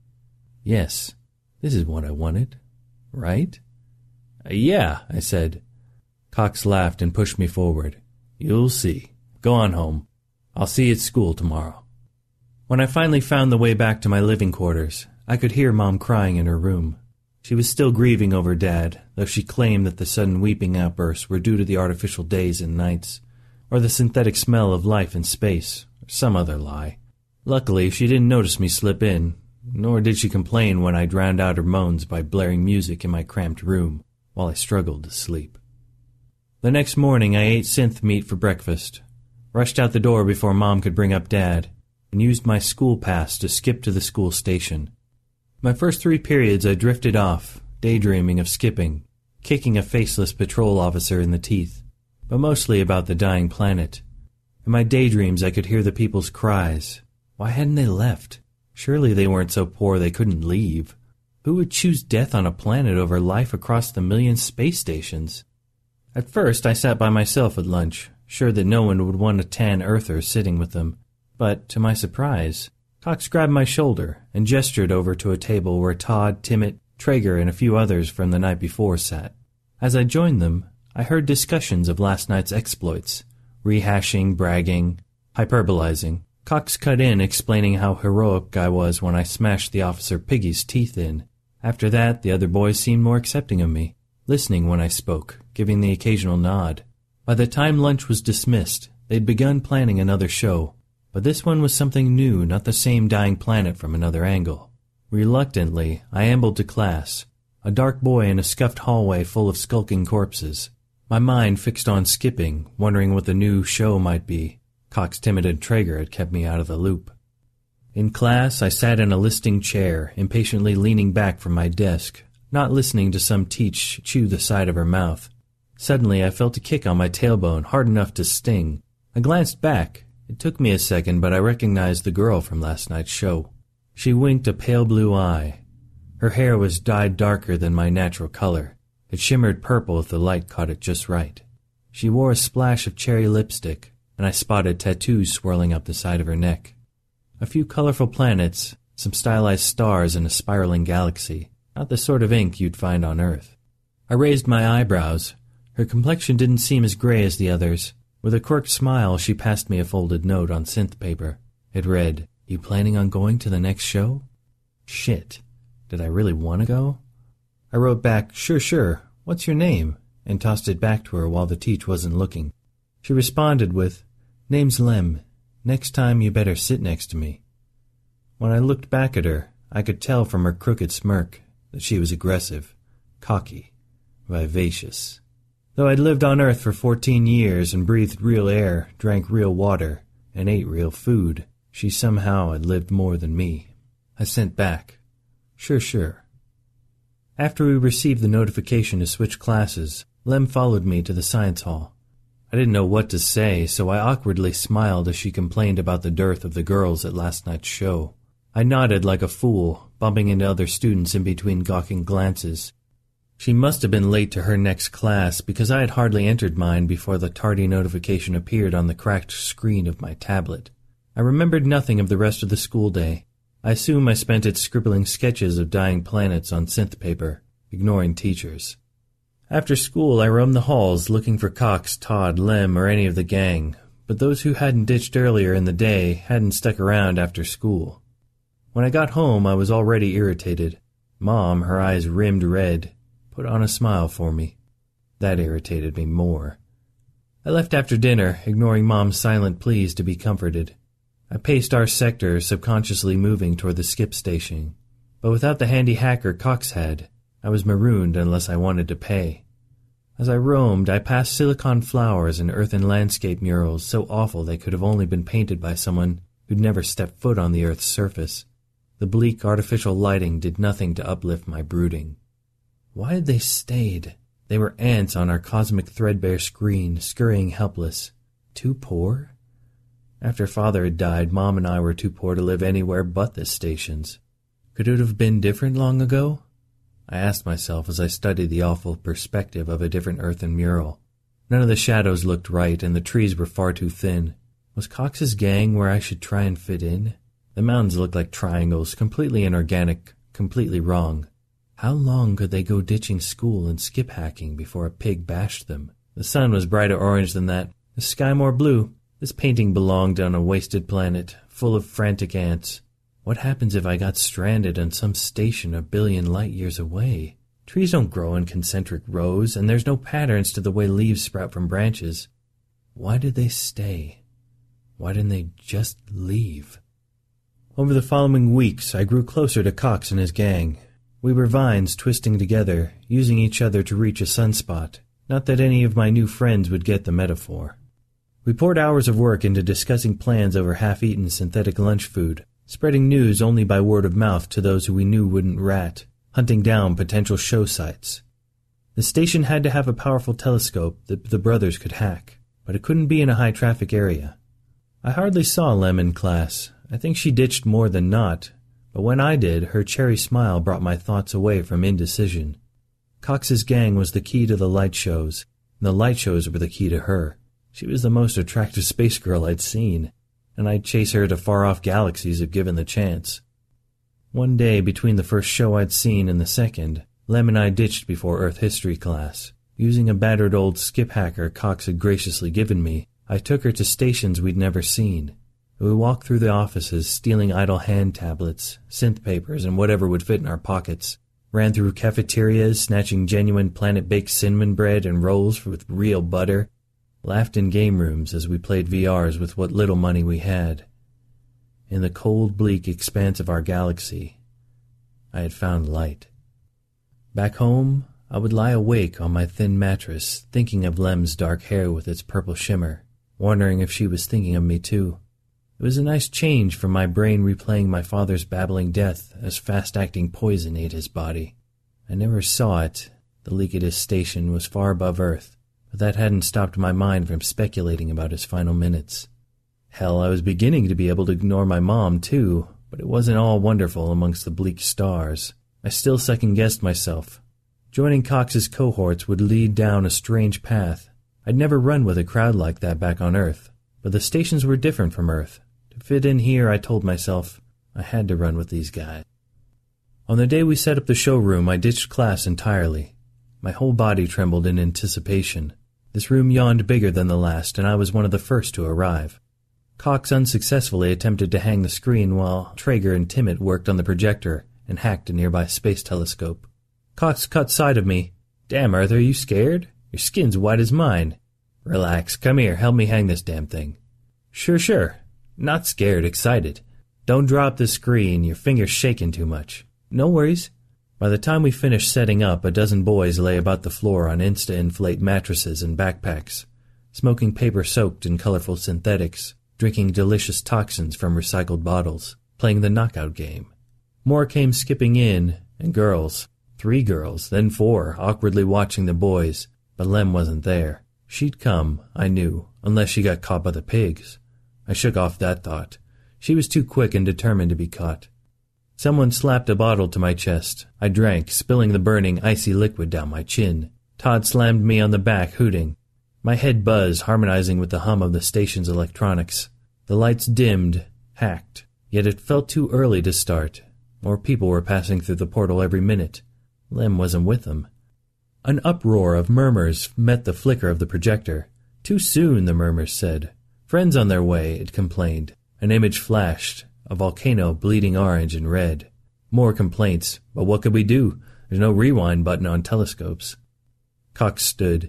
"Yes, this is what I wanted. Right?" "Yeah," I said. Cox laughed and pushed me forward. "You'll see. Go on home. I'll see you at school tomorrow." When I finally found the way back to my living quarters, I could hear Mom crying in her room. She was still grieving over Dad, though she claimed that the sudden weeping outbursts were due to the artificial days and nights, or the synthetic smell of life in space, or some other lie. Luckily, she didn't notice me slip in, nor did she complain when I drowned out her moans by blaring music in my cramped room while I struggled to sleep. The next morning I ate synth meat for breakfast, rushed out the door before Mom could bring up Dad, and used my school pass to skip to the school station. My first 3 periods I drifted off, daydreaming of skipping, kicking a faceless patrol officer in the teeth, but mostly about the dying planet. In my daydreams I could hear the people's cries. Why hadn't they left? Surely they weren't so poor they couldn't leave. Who would choose death on a planet over life across the million space stations? At first I sat by myself at lunch, sure that no one would want a tan earther sitting with them. But, to my surprise, Cox grabbed my shoulder and gestured over to a table where Todd, Timmett, Traeger, and a few others from the night before sat. As I joined them, I heard discussions of last night's exploits, rehashing, bragging, hyperbolizing. Cox cut in explaining how heroic I was when I smashed the officer Piggy's teeth in. After that, the other boys seemed more accepting of me, listening when I spoke, giving the occasional nod. By the time lunch was dismissed, they'd begun planning another show, but this one was something new, not the same dying planet from another angle. Reluctantly, I ambled to class, a dark boy in a scuffed hallway full of skulking corpses. My mind fixed on skipping, wondering what the new show might be. Cox, Timmett, and Traeger had kept me out of the loop. In class, I sat in a listing chair, impatiently leaning back from my desk, not listening to some teach chew the side of her mouth. Suddenly, I felt a kick on my tailbone, hard enough to sting. I glanced back. It took me a second, but I recognized the girl from last night's show. She winked a pale blue eye. Her hair was dyed darker than my natural color. It shimmered purple if the light caught it just right. She wore a splash of cherry lipstick, and I spotted tattoos swirling up the side of her neck. A few colorful planets, some stylized stars, and a spiraling galaxy. Not the sort of ink you'd find on Earth. I raised my eyebrows. Her complexion didn't seem as gray as the others. With a quirked smile, she passed me a folded note on synth paper. It read, "You planning on going to the next show?" Shit. Did I really want to go? I wrote back, Sure. What's your name?" and tossed it back to her while the teach wasn't looking. She responded with, "Name's Lem. Next time you better sit next to me." When I looked back at her, I could tell from her crooked smirk that she was aggressive, cocky, vivacious. Though I'd lived on Earth for 14 years and breathed real air, drank real water, and ate real food, she somehow had lived more than me. I sent back, Sure. After we received the notification to switch classes, Lem followed me to the science hall. I didn't know what to say, so I awkwardly smiled as she complained about the dearth of the girls at last night's show. I nodded like a fool, bumping into other students in between gawking glances. She must have been late to her next class, because I had hardly entered mine before the tardy notification appeared on the cracked screen of my tablet. I remembered nothing of the rest of the school day. I assume I spent it scribbling sketches of dying planets on synth paper, ignoring teachers. After school, I roamed the halls looking for Cox, Todd, Lem, or any of the gang, but those who hadn't ditched earlier in the day hadn't stuck around after school. When I got home, I was already irritated. Mom, her eyes rimmed red, put on a smile for me. That irritated me more. I left after dinner, ignoring Mom's silent pleas to be comforted. I paced our sector, subconsciously moving toward the skip station. But without the handy hacker Cox had, I was marooned unless I wanted to pay. As I roamed, I passed silicon flowers and earthen landscape murals so awful they could have only been painted by someone who'd never stepped foot on the Earth's surface. The bleak artificial lighting did nothing to uplift my brooding. Why had they stayed? They were ants on our cosmic threadbare screen, scurrying helpless. Too poor? After Father had died, Mom and I were too poor to live anywhere but the stations. Could it have been different long ago? I asked myself as I studied the awful perspective of a different earthen mural. None of the shadows looked right, and the trees were far too thin. Was Cox's gang where I should try and fit in? The mountains looked like triangles, completely inorganic, completely wrong. How long could they go ditching school and skip hacking before a pig bashed them? The sun was brighter orange than that, the sky more blue. This painting belonged on a wasted planet, full of frantic ants. What happens if I got stranded on some station a billion light years away? Trees don't grow in concentric rows, and there's no patterns to the way leaves sprout from branches. Why did they stay? Why didn't they just leave? Over the following weeks, I grew closer to Cox and his gang. We were vines twisting together, using each other to reach a sunspot. Not that any of my new friends would get the metaphor. We poured hours of work into discussing plans over half-eaten synthetic lunch food, spreading news only by word of mouth to those who we knew wouldn't rat, hunting down potential show sites. The station had to have a powerful telescope that the brothers could hack, but it couldn't be in a high-traffic area. I hardly saw Lem in class. I think she ditched more than not, but when I did, her cherry smile brought my thoughts away from indecision. Cox's gang was the key to the light shows, and the light shows were the key to her. She was the most attractive space girl I'd seen, and I'd chase her to far-off galaxies if given the chance. One day, between the first show I'd seen and the second, Lem and I ditched before Earth history class. Using a battered old skip hacker Cox had graciously given me, I took her to stations we'd never seen. We walked through the offices, stealing idle hand tablets, synth papers, and whatever would fit in our pockets. Ran through cafeterias, snatching genuine planet-baked cinnamon bread and rolls with real butter. Laughed in game rooms as we played VRs with what little money we had. In the cold, bleak expanse of our galaxy, I had found light. Back home, I would lie awake on my thin mattress, thinking of Lem's dark hair with its purple shimmer, wondering if she was thinking of me too. It was a nice change from my brain replaying my father's babbling death as fast-acting poison ate his body. I never saw it. The leak at his station was far above Earth, but that hadn't stopped my mind from speculating about his final minutes. Hell, I was beginning to be able to ignore my mom, too, but it wasn't all wonderful amongst the bleak stars. I still second-guessed myself. Joining Cox's cohorts would lead down a strange path. I'd never run with a crowd like that back on Earth, but the stations were different from Earth. To fit in here, I told myself, I had to run with these guys. On the day we set up the showroom, I ditched class entirely. My whole body trembled in anticipation. This room yawned bigger than the last, and I was one of the first to arrive. Cox unsuccessfully attempted to hang the screen while Traeger and Timmett worked on the projector and hacked a nearby space telescope. Cox caught sight of me. "Damn, Arthur, you scared? Your skin's white as mine." "Relax. Come here, help me hang this damn thing." Sure. Not scared, excited. "Don't drop the screen, your finger's shaking too much." "No worries." By the time we finished setting up, a dozen boys lay about the floor on Insta-Inflate mattresses and backpacks, smoking paper soaked in colorful synthetics, drinking delicious toxins from recycled bottles, playing the knockout game. More came skipping in, and girls. 3 girls, then 4, awkwardly watching the boys, but Lem wasn't there. She'd come, I knew, unless she got caught by the pigs. I shook off that thought. She was too quick and determined to be caught. Someone slapped a bottle to my chest. I drank, spilling the burning, icy liquid down my chin. Todd slammed me on the back, hooting. My head buzzed, harmonizing with the hum of the station's electronics. The lights dimmed, hacked, yet it felt too early to start. More people were passing through the portal every minute. Lem wasn't with them. An uproar of murmurs met the flicker of the projector. "Too soon," the murmurs said. "Friends on their way," it complained. An image flashed, a volcano bleeding orange and red. More complaints, but what could we do? There's no rewind button on telescopes. Cox stood.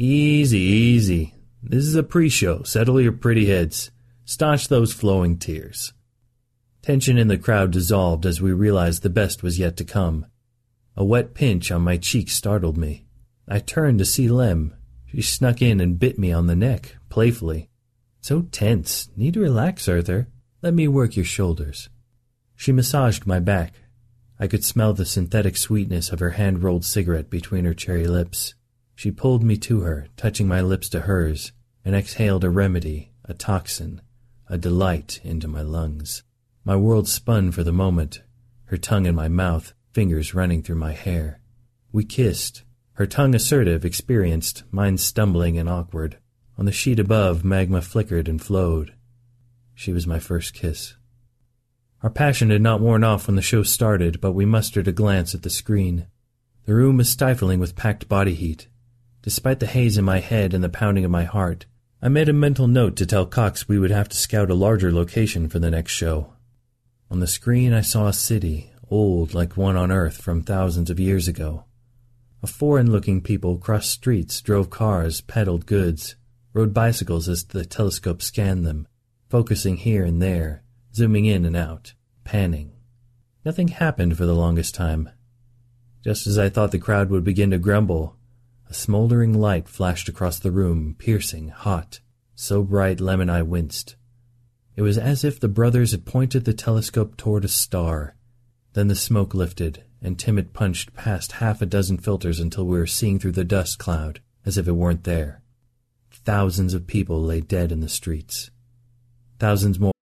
Easy. This is a pre-show. Settle your pretty heads. Staunch those flowing tears." Tension in the crowd dissolved as we realized the best was yet to come. A wet pinch on my cheek startled me. I turned to see Lem. She snuck in and bit me on the neck, playfully. "So tense. Need to relax, Arthur. Let me work your shoulders." She massaged my back. I could smell the synthetic sweetness of her hand-rolled cigarette between her cherry lips. She pulled me to her, touching my lips to hers, and exhaled a remedy, a toxin, a delight into my lungs. My world spun for the moment, her tongue in my mouth, fingers running through my hair. We kissed, her tongue assertive, experienced, mine stumbling and awkward. On the sheet above, magma flickered and flowed. She was my first kiss. Our passion had not worn off when the show started, but we mustered a glance at the screen. The room was stifling with packed body heat. Despite the haze in my head and the pounding of my heart, I made a mental note to tell Cox we would have to scout a larger location for the next show. On the screen I saw a city, old like one on Earth from thousands of years ago. A foreign-looking people crossed streets, drove cars, peddled goods, rode bicycles as the telescope scanned them, focusing here and there, zooming in and out, panning. Nothing happened for the longest time. Just as I thought the crowd would begin to grumble, a smoldering light flashed across the room, piercing, hot, so bright Lem and I winced. It was as if the brothers had pointed the telescope toward a star. Then the smoke lifted, and Timmett punched past half a dozen filters until we were seeing through the dust cloud, as if it weren't there. Thousands of people lay dead in the streets. Thousands more.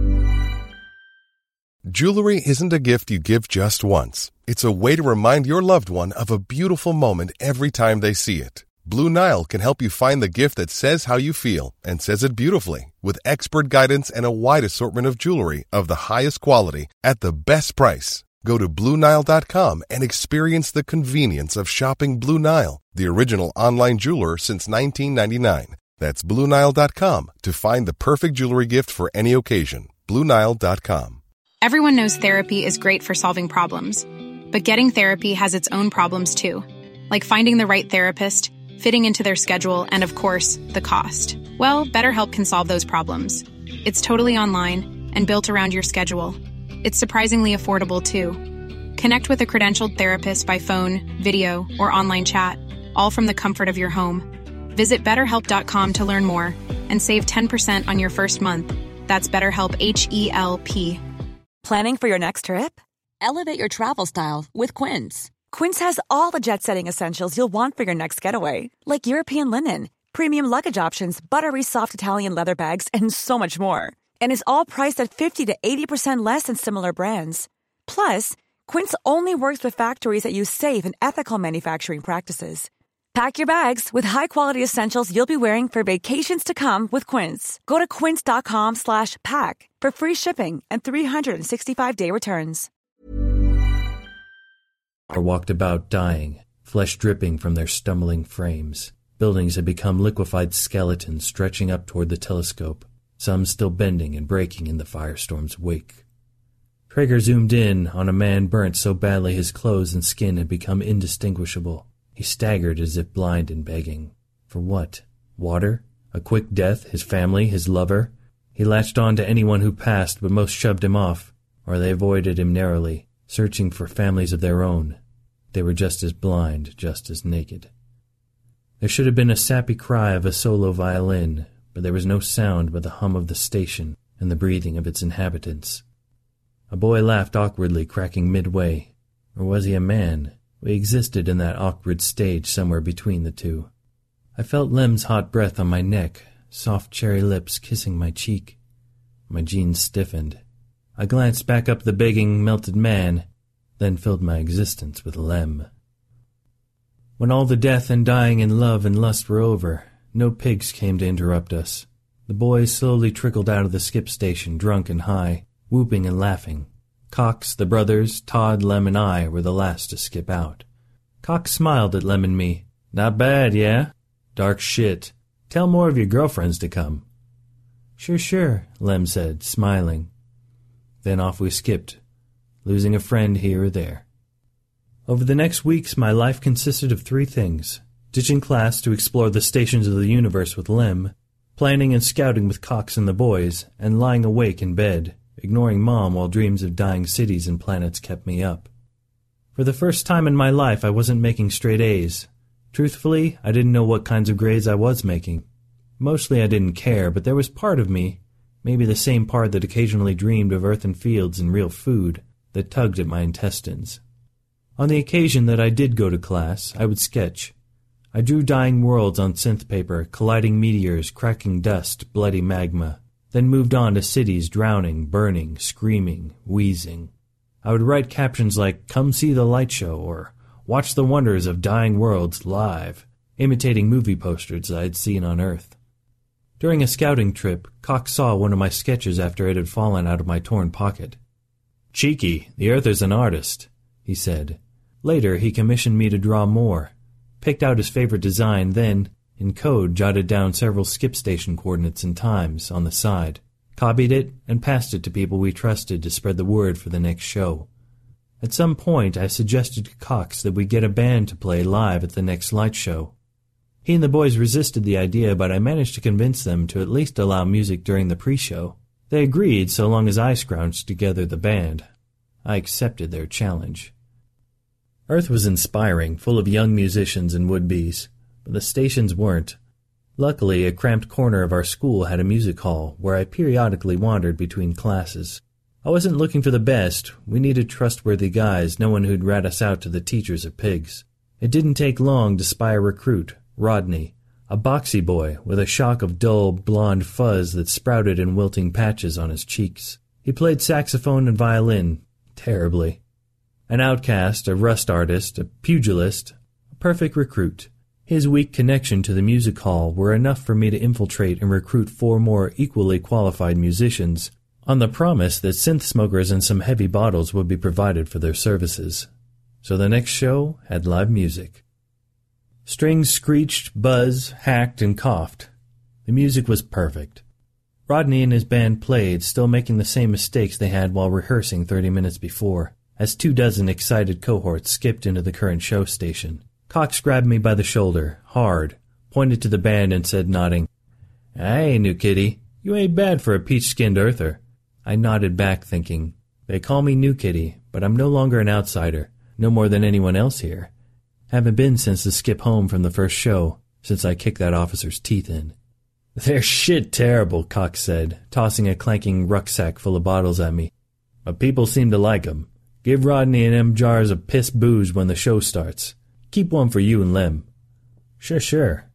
Jewelry isn't a gift you give just once. It's a way to remind your loved one of a beautiful moment every time they see it. Blue Nile can help you find the gift that says how you feel and says it beautifully, with expert guidance and a wide assortment of jewelry of the highest quality at the best price. Go to BlueNile.com and experience the convenience of shopping Blue Nile, the original online jeweler since 1999. That's BlueNile.com to find the perfect jewelry gift for any occasion. BlueNile.com. Everyone knows therapy is great for solving problems, but getting therapy has its own problems too, like finding the right therapist, fitting into their schedule, and of course, the cost. Well, BetterHelp can solve those problems. It's totally online and built around your schedule. It's surprisingly affordable too. Connect with a credentialed therapist by phone, video, or online chat, all from the comfort of your home. Visit BetterHelp.com to learn more and save 10% on your first month. That's BetterHelp, H-E-L-P. Planning for your next trip? Elevate your travel style with Quince. Quince has all the jet-setting essentials you'll want for your next getaway, like European linen, premium luggage options, buttery soft Italian leather bags, and so much more. And is all priced at 50 to 80% less than similar brands. Plus, Quince only works with factories that use safe and ethical manufacturing practices. Pack your bags with high-quality essentials you'll be wearing for vacations to come with Quince. Go to quince.com/pack for free shipping and 365-day returns. Or walked about dying, flesh dripping from their stumbling frames. Buildings had become liquefied skeletons stretching up toward the telescope, some still bending and breaking in the firestorm's wake. Traeger zoomed in on a man burnt so badly his clothes and skin had become indistinguishable. He staggered as if blind and begging. For what? Water? A quick death? His family? His lover? He latched on to anyone who passed, but most shoved him off, or they avoided him narrowly, searching for families of their own. They were just as blind, just as naked. There should have been a sappy cry of a solo violin, but there was no sound but the hum of the station and the breathing of its inhabitants. A boy laughed awkwardly, cracking midway. Or was he a man? We existed in that awkward stage somewhere between the two. I felt Lem's hot breath on my neck, soft cherry lips kissing my cheek. My jeans stiffened. I glanced back up the begging, melted man, then filled my existence with Lem. When all the death and dying and love and lust were over, no pigs came to interrupt us. The boys slowly trickled out of the skip station, drunk and high, whooping and laughing. Cox, the brothers, Todd, Lem, and I were the last to skip out. Cox smiled at Lem and me. "Not bad, yeah? Dark shit. Tell more of your girlfriends to come." Sure, Lem said, smiling. Then off we skipped, losing a friend here or there. Over the next weeks, my life consisted of 3 things: ditching class to explore the stations of the universe with Lem, planning and scouting with Cox and the boys, and lying awake in bed, ignoring Mom while dreams of dying cities and planets kept me up. For the first time in my life, I wasn't making straight A's. Truthfully, I didn't know what kinds of grades I was making. Mostly I didn't care, but there was part of me, maybe the same part that occasionally dreamed of earth and fields and real food, that tugged at my intestines. On the occasion that I did go to class, I would sketch. I drew dying worlds on synth paper, colliding meteors, cracking dust, bloody magma, then moved on to cities drowning, burning, screaming, wheezing. I would write captions like, "Come see the light show," or "Watch the wonders of dying worlds live," imitating movie posters I had seen on Earth. During a scouting trip, Cox saw one of my sketches after it had fallen out of my torn pocket. "Cheeky, the Earther's an artist," he said. Later, he commissioned me to draw more, picked out his favorite design, then, in code, jotted down several skip station coordinates and times on the side, copied it, and passed it to people we trusted to spread the word for the next show. At some point, I suggested to Cox that we get a band to play live at the next light show. He and the boys resisted the idea, but I managed to convince them to at least allow music during the pre-show. They agreed so long as I scrounged together the band. I accepted their challenge. Earth was inspiring, full of young musicians and would-bes, but the stations weren't. Luckily, a cramped corner of our school had a music hall where I periodically wandered between classes. I wasn't looking for the best. We needed trustworthy guys, no one who'd rat us out to the teachers or pigs. It didn't take long to spy a recruit, Rodney, a boxy boy with a shock of dull, blonde fuzz that sprouted in wilting patches on his cheeks. He played saxophone and violin, terribly. An outcast, a rust artist, a pugilist, a perfect recruit. His weak connection to the music hall were enough for me to infiltrate and recruit 4 more equally qualified musicians, on the promise that synth smokers and some heavy bottles would be provided for their services. So the next show had live music. Strings screeched, buzzed, hacked, and coughed. The music was perfect. Rodney and his band played, still making the same mistakes they had while rehearsing 30 minutes before, as 24 excited cohorts skipped into the current show station. Cox grabbed me by the shoulder, hard, pointed to the band and said, nodding, "Hey, new kitty, you ain't bad for a peach-skinned earther." I nodded back, thinking, they call me New Kitty, but I'm no longer an outsider, no more than anyone else here. Haven't been since the skip home from the first show, since I kicked that officer's teeth in. "They're shit terrible," Cox said, tossing a clanking rucksack full of bottles at me. "But people seem to like 'em. Give Rodney and them jars of piss booze when the show starts. Keep one for you and Lem." Sure.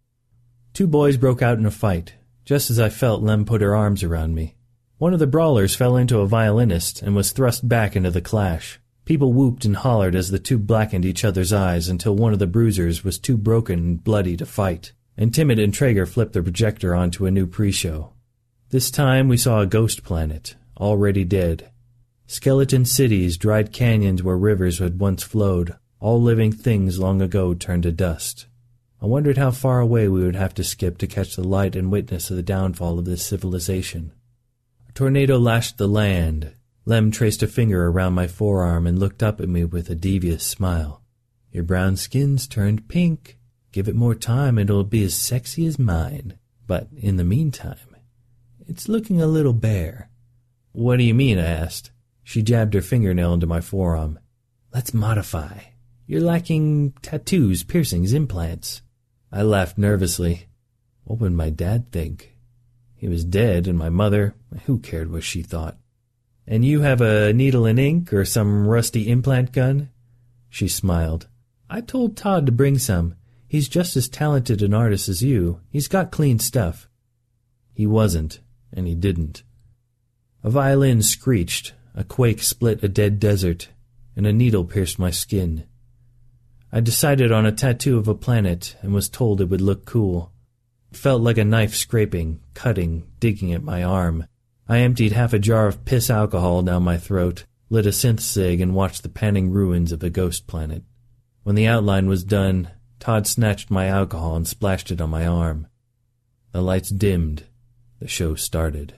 2 boys broke out in a fight, just as I felt Lem put her arms around me. One of the brawlers fell into a violinist and was thrust back into the clash. People whooped and hollered as the 2 blackened each other's eyes until one of the bruisers was too broken and bloody to fight, and Timid and Traeger flipped the projector onto a new pre-show. This time we saw a ghost planet, already dead. Skeleton cities, dried canyons where rivers had once flowed, all living things long ago turned to dust. I wondered how far away we would have to skip to catch the light and witness of the downfall of this civilization. A tornado lashed the land. Lem traced a finger around my forearm and looked up at me with a devious smile. "Your brown skin's turned pink. Give it more time and it'll be as sexy as mine. But in the meantime, it's looking a little bare." "What do you mean?" I asked. She jabbed her fingernail into my forearm. "Let's modify. You're lacking tattoos, piercings, implants." I laughed nervously. What would my dad think? He was dead, and my mother, who cared what she thought? "And you have a needle and ink or some rusty implant gun?" She smiled. "I told Todd to bring some. He's just as talented an artist as you. He's got clean stuff." He wasn't, and he didn't. A violin screeched, a quake split a dead desert, and a needle pierced my skin. I decided on a tattoo of a planet and was told it would look cool. It felt like a knife scraping, cutting, digging at my arm. I emptied half a jar of piss alcohol down my throat, lit a synth cig, and watched the panning ruins of a ghost planet. When the outline was done, Todd snatched my alcohol and splashed it on my arm. The lights dimmed. The show started.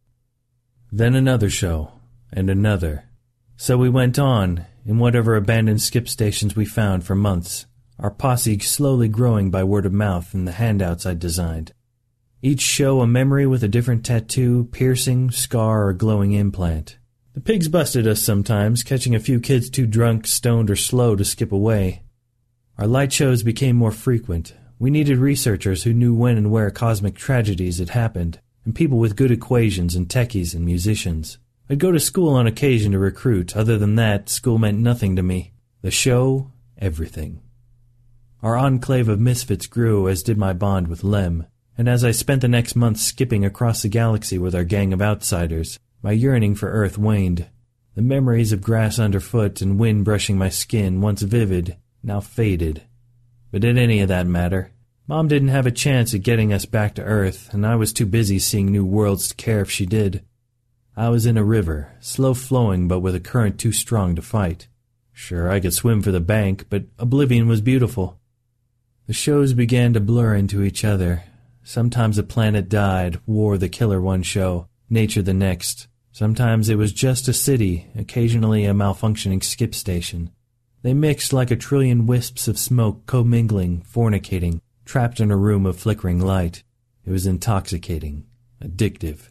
Then another show, and another. So we went on, in whatever abandoned skip stations we found for months, our posse slowly growing by word of mouth and the handouts I'd designed. Each show a memory with a different tattoo, piercing, scar, or glowing implant. The pigs busted us sometimes, catching a few kids too drunk, stoned, or slow to skip away. Our light shows became more frequent. We needed researchers who knew when and where cosmic tragedies had happened, and people with good equations and techies and musicians. I'd go to school on occasion to recruit. Other than that, school meant nothing to me. The show, everything. Our enclave of misfits grew, as did my bond with Lem, and as I spent the next month skipping across the galaxy with our gang of outsiders, my yearning for Earth waned. The memories of grass underfoot and wind brushing my skin, once vivid, now faded. But did any of that matter? Mom didn't have a chance at getting us back to Earth, and I was too busy seeing new worlds to care if she did. I was in a river, slow-flowing but with a current too strong to fight. Sure, I could swim for the bank, but oblivion was beautiful. The shows began to blur into each other. Sometimes a planet died, War the Killer one show, Nature the next. Sometimes it was just a city, occasionally a malfunctioning skip station. They mixed like a trillion wisps of smoke, commingling, fornicating, trapped in a room of flickering light. It was intoxicating, addictive.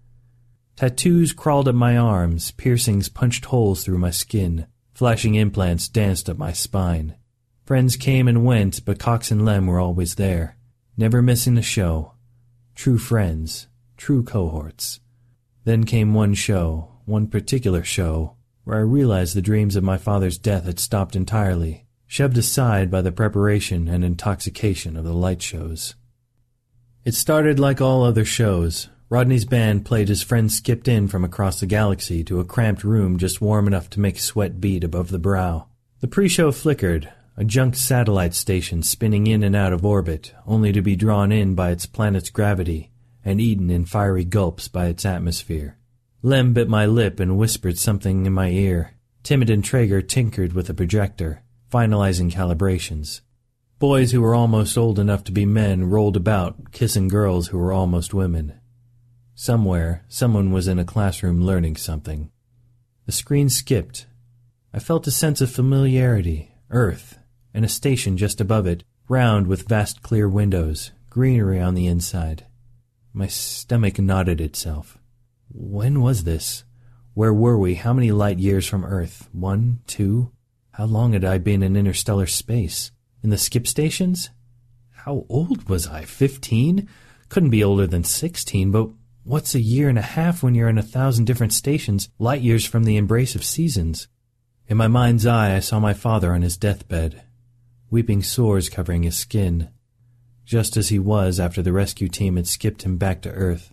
Tattoos crawled up my arms, piercings punched holes through my skin, flashing implants danced up my spine. Friends came and went, but Cox and Lem were always there, never missing a show. True friends, true cohorts. Then came one show, one particular show, where I realized the dreams of my father's death had stopped entirely, shoved aside by the preparation and intoxication of the light shows. It started like all other shows. Rodney's band played as friends skipped in from across the galaxy to a cramped room just warm enough to make sweat bead above the brow. The pre-show flickered, a junk satellite station spinning in and out of orbit, only to be drawn in by its planet's gravity and eaten in fiery gulps by its atmosphere. Lem bit my lip and whispered something in my ear. Timid and Traeger tinkered with a projector, finalizing calibrations. Boys who were almost old enough to be men rolled about, kissing girls who were almost women. Somewhere, someone was in a classroom learning something. The screen skipped. I felt a sense of familiarity, Earth, and a station just above it, round with vast clear windows, greenery on the inside. My stomach knotted itself. When was this? Where were we? How many light years from Earth? 1, 2? How long had I been in interstellar space? In the skip stations? How old was I? 15? Couldn't be older than 16, but what's a year and a half when you're in 1,000 different stations, light years from the embrace of seasons? In my mind's eye, I saw my father on his deathbed, weeping sores covering his skin, just as he was after the rescue team had skipped him back to Earth.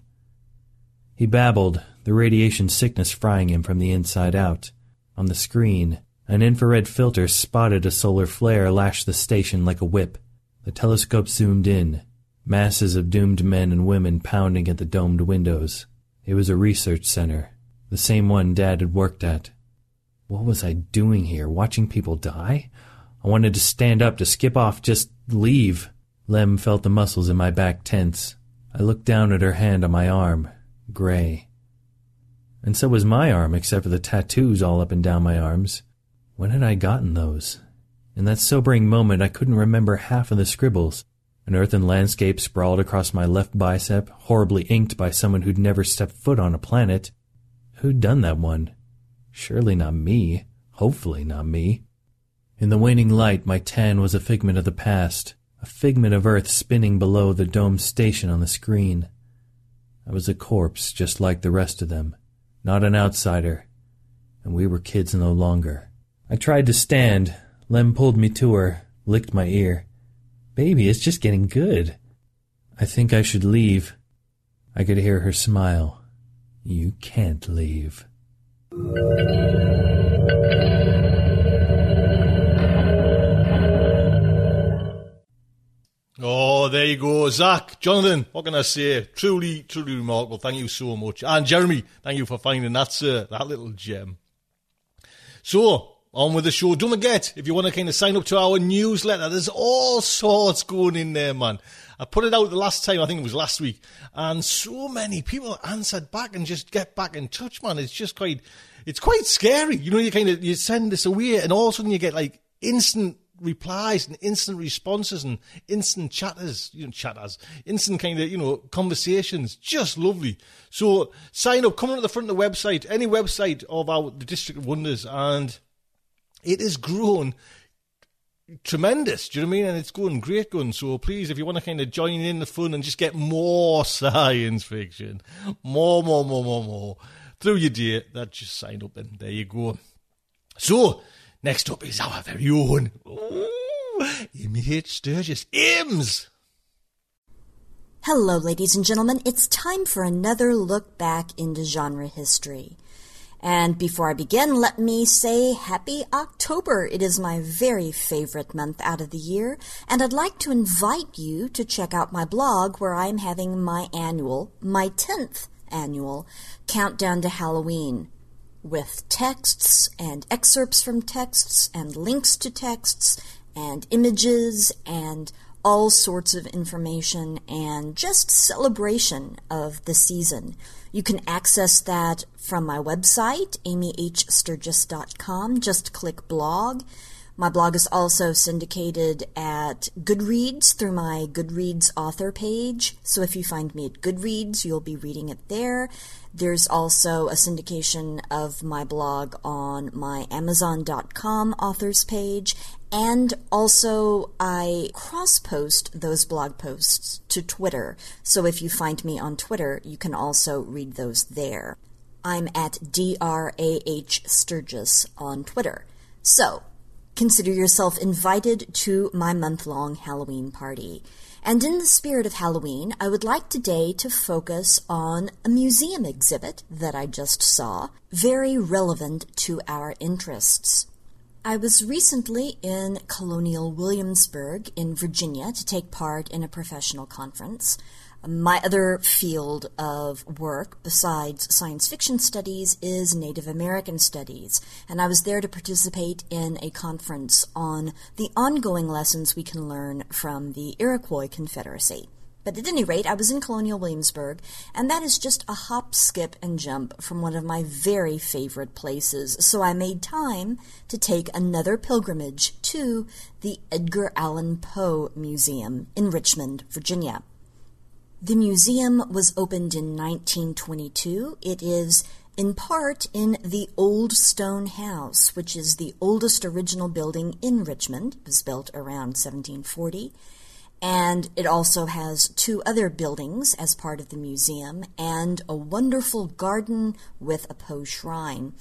He babbled, the radiation sickness frying him from the inside out. On the screen, an infrared filter spotted a solar flare lash the station like a whip. The telescope zoomed in, masses of doomed men and women pounding at the domed windows. It was a research center, the same one Dad had worked at. What was I doing here, watching people die? I wanted to stand up, to skip off, just leave. Lem felt the muscles in my back tense. I looked down at her hand on my arm, gray. And so was my arm, except for the tattoos all up and down my arms. When had I gotten those? In that sobering moment, I couldn't remember half of the scribbles. An earth and landscape sprawled across my left bicep, horribly inked by someone who'd never stepped foot on a planet. Who'd done that one? Surely not me. Hopefully not me. In the waning light, my tan was a figment of the past, a figment of Earth spinning below the domed station on the screen. I was a corpse just like the rest of them, not an outsider, and we were kids no longer. I tried to stand. Lem pulled me to her, licked my ear. Baby, it's just getting good. I think I should leave. I could hear her smile. You can't leave. Oh, there you go. Zach, Jonathan, what can I say? Truly, truly remarkable. Thank you so much. And Jeremy, thank you for finding that little gem. So, on with the show. Don't forget, if you want to kind of sign up to our newsletter, there's all sorts going in there, man. I put it out the last time, I think it was last week, and so many people answered back and just get back in touch, man. It's quite scary. You know, you send this away and all of a sudden you get like instant replies and instant responses and instant instant kind of, conversations. Just lovely. So sign up, come on to the front of the website, any website of the District of Wonders, and it has grown tremendous. Do you know what I mean? And it's going great going. So please, if you want to kind of join in the fun and just get more science fiction, more through your day, just sign up and there you go. So next up is our very own Amy H. Sturgis. Ims! Hello, ladies and gentlemen. It's time for another look back into genre history. And before I begin, let me say Happy October. It is my very favorite month out of the year, and I'd like to invite you to check out my blog where I'm having my 10th annual countdown to Halloween, with texts and excerpts from texts and links to texts and images and all sorts of information and just celebration of the season. You can access that from my website, amyhsturgis.com. Just click blog. My blog is also syndicated at Goodreads through my Goodreads author page. So if you find me at Goodreads, you'll be reading it there. There's also a syndication of my blog on my Amazon.com authors page. And also I cross-post those blog posts to Twitter. So if you find me on Twitter, you can also read those there. I'm at DRAH Sturgis on Twitter. So, consider yourself invited to my month-long Halloween party. And in the spirit of Halloween, I would like today to focus on a museum exhibit that I just saw, very relevant to our interests. I was recently in Colonial Williamsburg in Virginia to take part in a professional conference. My other field of work, besides science fiction studies, is Native American studies, and I was there to participate in a conference on the ongoing lessons we can learn from the Iroquois Confederacy. But at any rate, I was in Colonial Williamsburg, and that is just a hop, skip, and jump from one of my very favorite places, so I made time to take another pilgrimage to the Edgar Allan Poe Museum in Richmond, Virginia. The museum was opened in 1922. It is in part in the Old Stone House, which is the oldest original building in Richmond. It was built around 1740. And it also has two other buildings as part of the museum and a wonderful garden with a Poe shrine.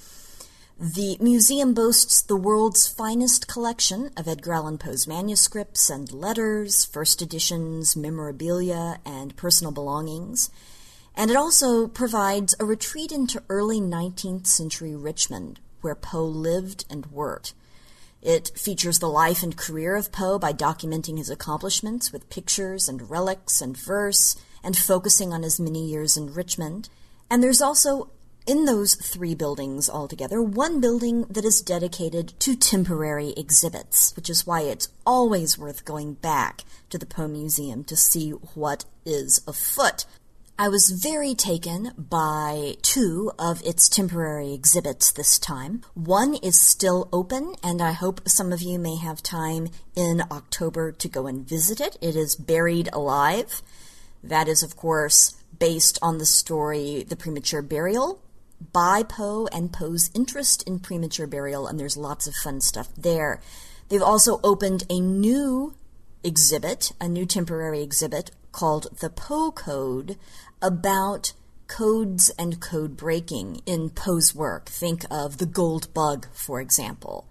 The museum boasts the world's finest collection of Edgar Allan Poe's manuscripts and letters, first editions, memorabilia, and personal belongings. And it also provides a retreat into early 19th century Richmond, where Poe lived and worked. It features the life and career of Poe by documenting his accomplishments with pictures and relics and verse, and focusing on his many years in Richmond. And there's also, in those three buildings altogether, one building that is dedicated to temporary exhibits, which is why it's always worth going back to the Poe Museum to see what is afoot. I was very taken by two of its temporary exhibits this time. One is still open, and I hope some of you may have time in October to go and visit it. It is Buried Alive. That is, of course, based on the story The Premature Burial by Poe and Poe's interest in premature burial, and there's lots of fun stuff there. They've also opened a new exhibit, a new temporary exhibit called The Poe Code, about codes and code breaking in Poe's work. Think of The Gold Bug, for example.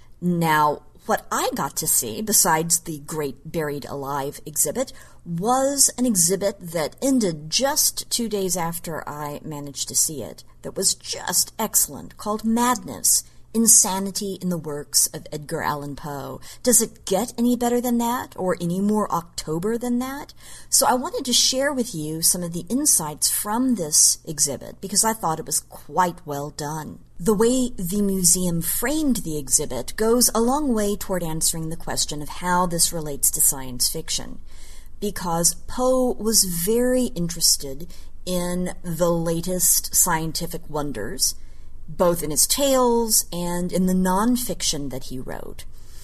Now, what I got to see, besides the great Buried Alive exhibit, was an exhibit that ended just 2 days after I managed to see it, that was just excellent, called Madness, Insanity in the Works of Edgar Allan Poe. Does it get any better than that, or any more October than that? So I wanted to share with you some of the insights from this exhibit, because I thought it was quite well done. The way the museum framed the exhibit goes a long way toward answering the question of how this relates to science fiction, because Poe was very interested in the latest scientific wonders, both in his tales and in the nonfiction that he wrote.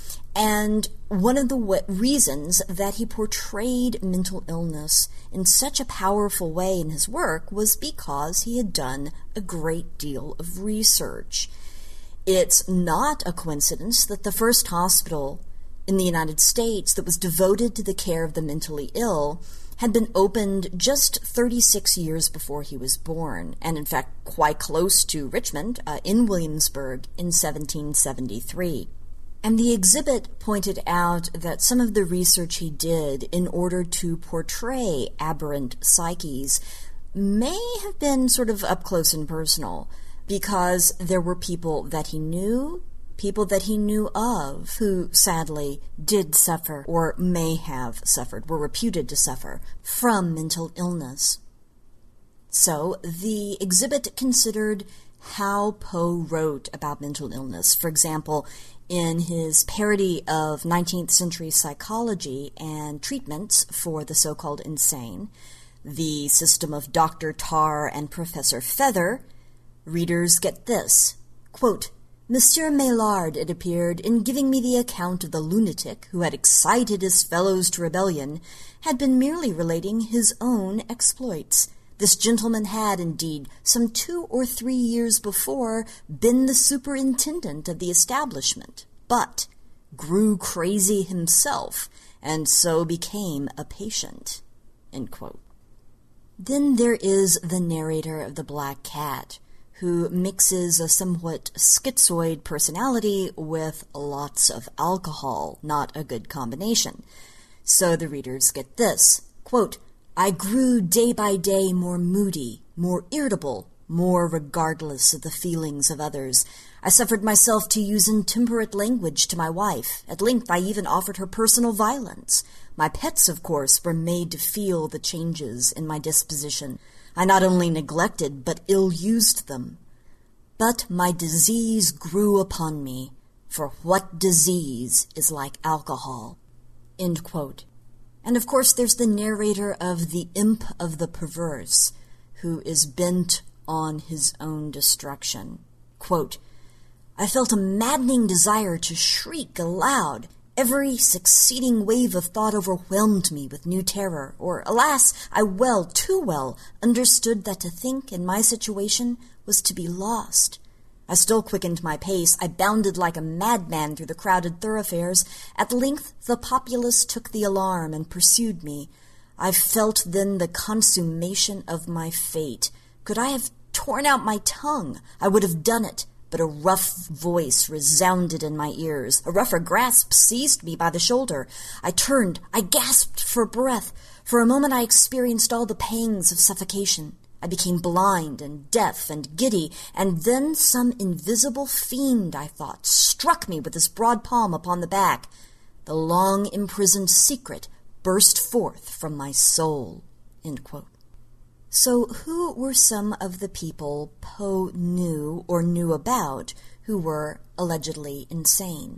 And one of the reasons that he portrayed mental illness in such a powerful way in his work was because he had done a great deal of research. It's not a coincidence that the first hospital in the United States that was devoted to the care of the mentally ill had been opened just 36 years before he was born, and in fact quite close to Richmond, in Williamsburg, in 1773. And the exhibit pointed out that some of the research he did in order to portray aberrant psyches may have been sort of up close and personal, because there were people that he knew of, who sadly did suffer, or may have suffered, were reputed to suffer, from mental illness. So the exhibit considered how Poe wrote about mental illness. For example, in his parody of 19th century psychology and treatments for the so-called insane, The System of Dr. Tar and Professor Feather, readers get this, quote, Monsieur Maillard, it appeared, in giving me the account of the lunatic who had excited his fellows to rebellion, had been merely relating his own exploits. This gentleman had, indeed, some 2 or 3 years before, been the superintendent of the establishment, but grew crazy himself, and so became a patient. End quote. Then there is the narrator of The Black Cat, who mixes a somewhat schizoid personality with lots of alcohol, not a good combination. So the readers get this, quote, I grew day by day more moody, more irritable, more regardless of the feelings of others. I suffered myself to use intemperate language to my wife. At length I even offered her personal violence. My pets, of course, were made to feel the changes in my disposition. I not only neglected, but ill-used them. But my disease grew upon me, for what disease is like alcohol? End quote. And of course there's the narrator of The Imp of the Perverse, who is bent on his own destruction. Quote, I felt a maddening desire to shriek aloud. Every succeeding wave of thought overwhelmed me with new terror, or, alas, I too well, understood that to think in my situation was to be lost. I still quickened my pace. I bounded like a madman through the crowded thoroughfares. At length the populace took the alarm and pursued me. I felt then the consummation of my fate. Could I have torn out my tongue, I would have done it. But a rough voice resounded in my ears. A rougher grasp seized me by the shoulder. I turned. I gasped for breath. For a moment I experienced all the pangs of suffocation. I became blind and deaf and giddy, and then some invisible fiend, I thought, struck me with his broad palm upon the back. The long-imprisoned secret burst forth from my soul. End quote. So who were some of the people Poe knew or knew about who were allegedly insane?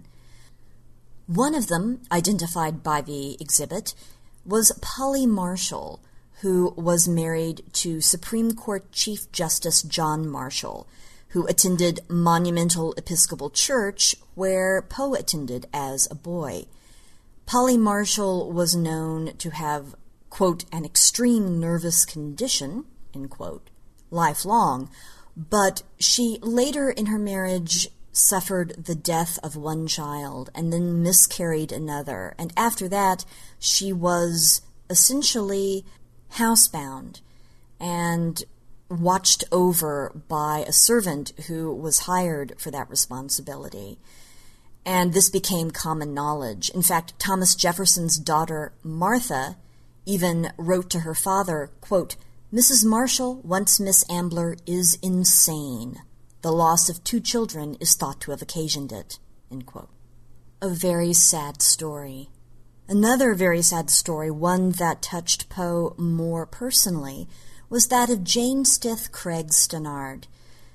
One of them, identified by the exhibit, was Polly Marshall, who was married to Supreme Court Chief Justice John Marshall, who attended Monumental Episcopal Church, where Poe attended as a boy. Polly Marshall was known to have, quote, an extreme nervous condition, end quote, lifelong, but she later in her marriage suffered the death of one child and then miscarried another, and after that she was essentially housebound and watched over by a servant who was hired for that responsibility. And this became common knowledge. In fact, Thomas Jefferson's daughter, Martha, even wrote to her father, quote, Mrs. Marshall, once Miss Ambler, is insane. The loss of 2 children is thought to have occasioned it. End quote. A very sad story. Another very sad story, one that touched Poe more personally, was that of Jane Stith Craig Stenard.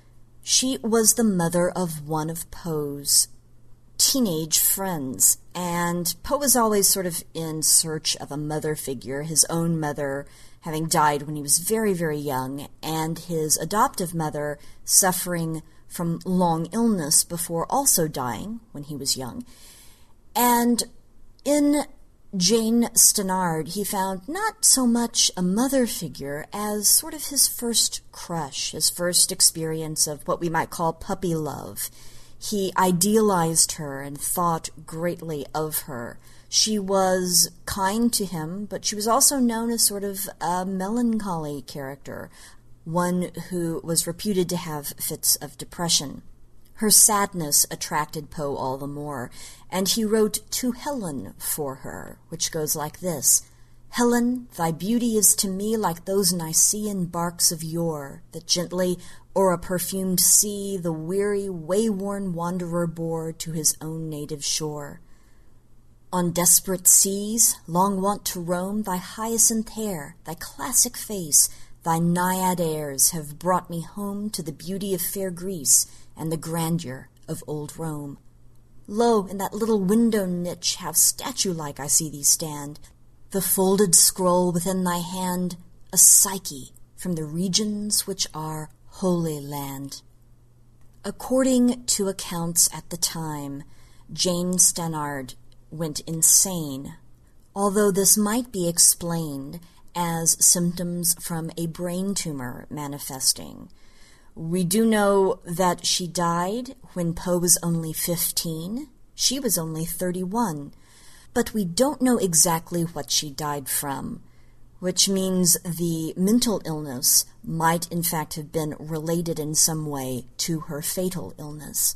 She was the mother of one of Poe's teenage friends, and Poe was always sort of in search of a mother figure, his own mother having died when he was very, very young, and his adoptive mother suffering from long illness before also dying when he was young. And in Jane Stenard, he found not so much a mother figure as sort of his first crush, his first experience of what we might call puppy love. He idealized her and thought greatly of her. She was kind to him, but she was also known as sort of a melancholy character, one who was reputed to have fits of depression. Her sadness attracted Poe all the more, and he wrote To Helen for her, which goes like this, Helen, thy beauty is to me like those Nicean barks of yore, that gently o'er a perfumed sea the weary, way-worn wanderer bore to his own native shore. On desperate seas, long wont to roam, thy hyacinth hair, thy classic face, thy naiad airs have brought me home to the beauty of fair Greece and the grandeur of old Rome. Lo, in that little window niche, how statue-like I see thee stand, the folded scroll within thy hand, a Psyche from the regions which are Holy Land. According to accounts at the time, Jane Stannard went insane, although this might be explained as symptoms from a brain tumor manifesting. We do know that she died when Poe was only 15. She was only 31. But we don't know exactly what she died from, which means the mental illness might in fact have been related in some way to her fatal illness.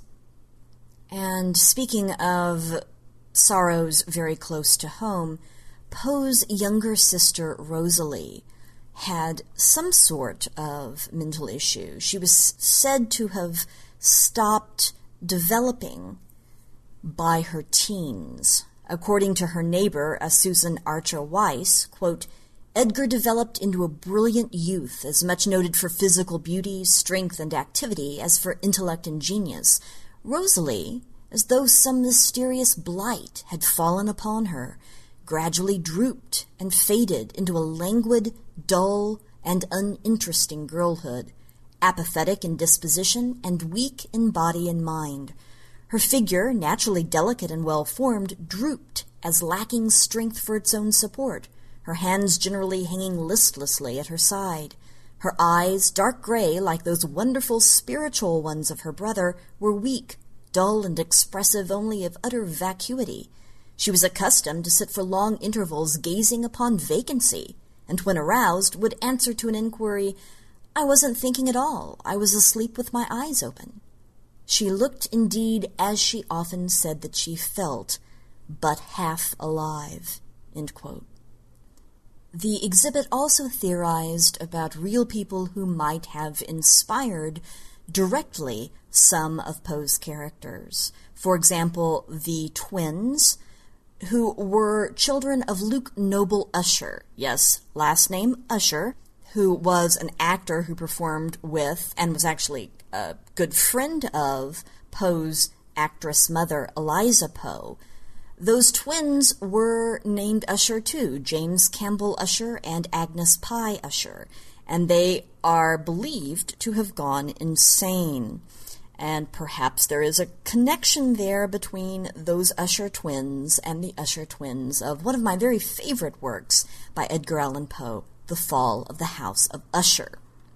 And speaking of sorrows very close to home, Poe's younger sister Rosalie had some sort of mental issue. She was said to have stopped developing by her teens. According to her neighbor, Susan Archer Weiss, quote, Edgar developed into a brilliant youth, as much noted for physical beauty, strength, and activity as for intellect and genius. Rosalie, as though some mysterious blight had fallen upon her, gradually drooped and faded into a languid, dull, and uninteresting girlhood, apathetic in disposition and weak in body and mind. Her figure, naturally delicate and well-formed, drooped as lacking strength for its own support, her hands generally hanging listlessly at her side. Her eyes, dark gray like those wonderful spiritual ones of her brother, were weak, dull, and expressive only of utter vacuity. She was accustomed to sit for long intervals gazing upon vacancy, and when aroused would answer to an inquiry, I wasn't thinking at all, I was asleep with my eyes open. She looked indeed as she often said that she felt, but half alive. End quote. The exhibit also theorized about real people who might have inspired directly some of Poe's characters. For example, the twins, who were children of Luke Noble Usher, yes, last name Usher, who was an actor who performed with and was actually a good friend of Poe's actress mother, Eliza Poe. Those twins were named Usher too, James Campbell Usher and Agnes Pye Usher, and they are believed to have gone insane. And perhaps there is a connection there between those Usher twins and the Usher twins of one of my very favorite works by Edgar Allan Poe, The Fall of the House of Usher.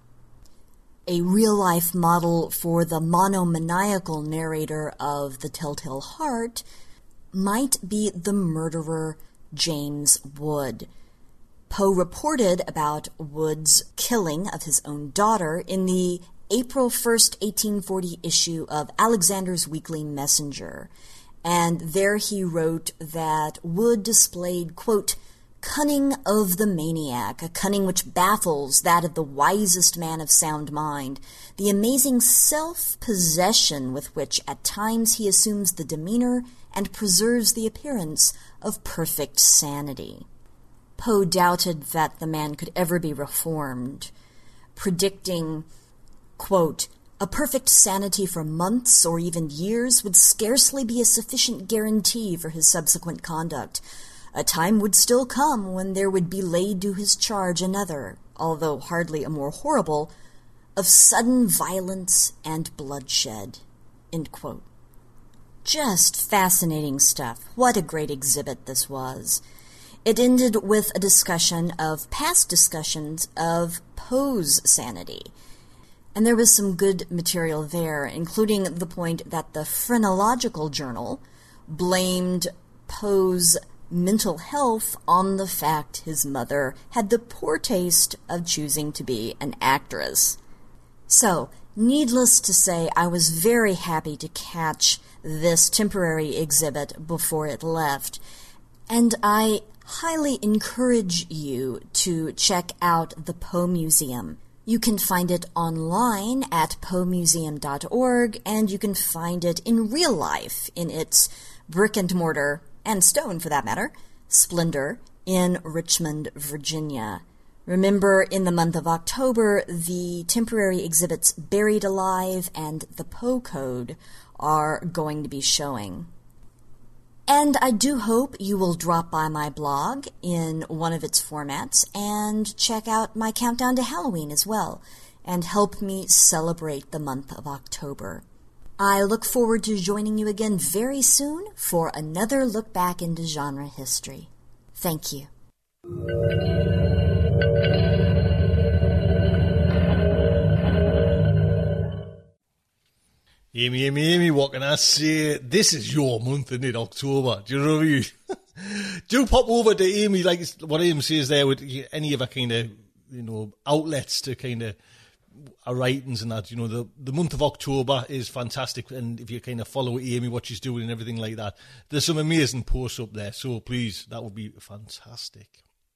A real-life model for the monomaniacal narrator of The Telltale Heart might be the murderer James Wood. Poe reported about Wood's killing of his own daughter in the April 1st, 1840 issue of Alexander's Weekly Messenger, and there he wrote that Wood displayed, quote, cunning of the maniac, a cunning which baffles that of the wisest man of sound mind, the amazing self-possession with which at times he assumes the demeanor and preserves the appearance of perfect sanity. Poe doubted that the man could ever be reformed, predicting, quote, a perfect sanity for months or even years would scarcely be a sufficient guarantee for his subsequent conduct. A time would still come when there would be laid to his charge another, although hardly a more horrible, of sudden violence and bloodshed. End quote. Just fascinating stuff. What a great exhibit this was. It ended with a discussion of past discussions of Poe's sanity. And there was some good material there, including the point that the Phrenological Journal blamed Poe's mental health on the fact his mother had the poor taste of choosing to be an actress. So, needless to say, I was very happy to catch this temporary exhibit before it left, and I highly encourage you to check out the Poe Museum. You can find it online at poemuseum.org, and you can find it in real life in its brick and mortar, and stone for that matter, splendor in Richmond, Virginia. Remember, in the month of October, the temporary exhibits Buried Alive and The Poe Code are going to be showing. And I do hope you will drop by my blog in one of its formats and check out my countdown to Halloween as well, and help me celebrate the month of October. I look forward to joining you again very soon for another look back into genre history. Thank you. Amy, what can I say? This is your month, isn't it, October? Do you know what I mean? Do pop over to Amy, like what Amy says there, with any of her kind of, outlets to kind of her writings and that. The month of October is fantastic, and if you kind of follow Amy, what she's doing and everything like that, there's some amazing posts up there, so please, that would be fantastic.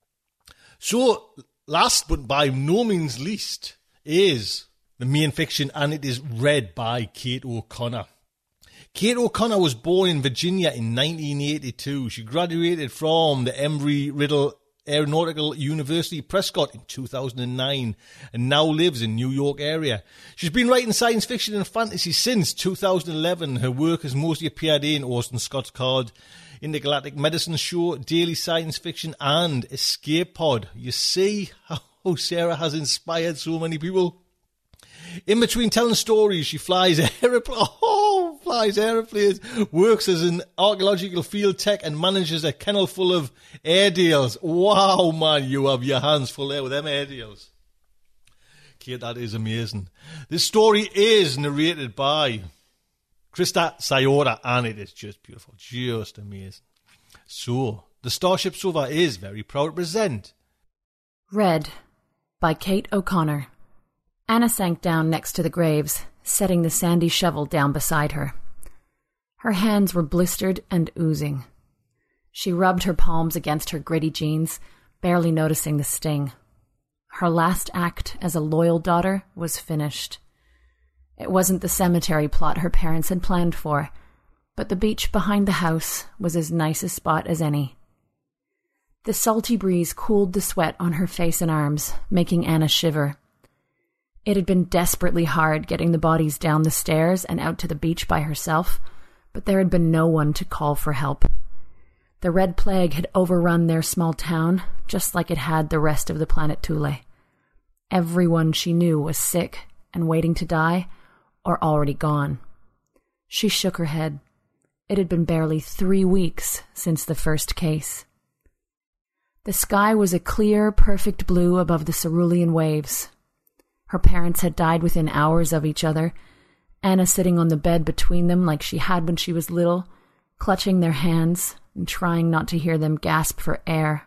So, last but by no means least is the main fiction, and it is read by Kate O'Connor. Kate O'Connor was born in Virginia in 1982. She graduated from the Embry-Riddle Aeronautical University, Prescott, in 2009, and now lives in New York area. She's been writing science fiction and fantasy since 2011. Her work has mostly appeared in Orson Scott's Card, Intergalactic Medicine Show, Daily Science Fiction, and Escape Pod. You see how Sarah has inspired so many people? In between telling stories, she flies aeroplanes, works as an archaeological field tech, and manages a kennel full of Airedales. Wow, man, you have your hands full there with them Airedales. Kate, that is amazing. This story is narrated by Krista Sayora, and it is just beautiful, just amazing. So, the Starship Sofa is very proud to present Read by Kate O'Connor. Anna sank down next to the graves, setting the sandy shovel down beside her. Her hands were blistered and oozing. She rubbed her palms against her gritty jeans, barely noticing the sting. Her last act as a loyal daughter was finished. It wasn't the cemetery plot her parents had planned for, but the beach behind the house was as nice a spot as any. The salty breeze cooled the sweat on her face and arms, making Anna shiver. It had been desperately hard getting the bodies down the stairs and out to the beach by herself, but there had been no one to call for help. The Red Plague had overrun their small town, just like it had the rest of the planet Thule. Everyone she knew was sick and waiting to die, or already gone. She shook her head. It had been barely 3 weeks since the first case. The sky was a clear, perfect blue above the cerulean waves. Her parents had died within hours of each other, Anna sitting on the bed between them like she had when she was little, clutching their hands and trying not to hear them gasp for air.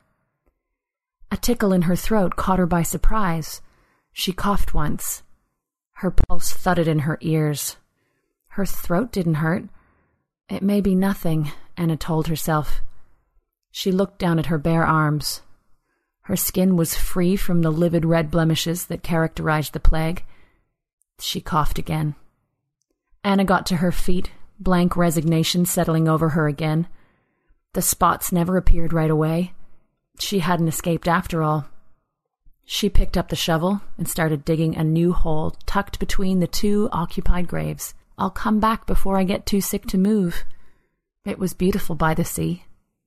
A tickle in her throat caught her by surprise. She coughed once. Her pulse thudded in her ears. Her throat didn't hurt. It may be nothing, Anna told herself. She looked down at her bare arms. Her skin was free from the livid red blemishes that characterized the plague. She coughed again. Anna got to her feet, blank resignation settling over her again. The spots never appeared right away. She hadn't escaped after all. She picked up the shovel and started digging a new hole tucked between the 2 occupied graves. I'll come back before I get too sick to move. It was beautiful by the sea.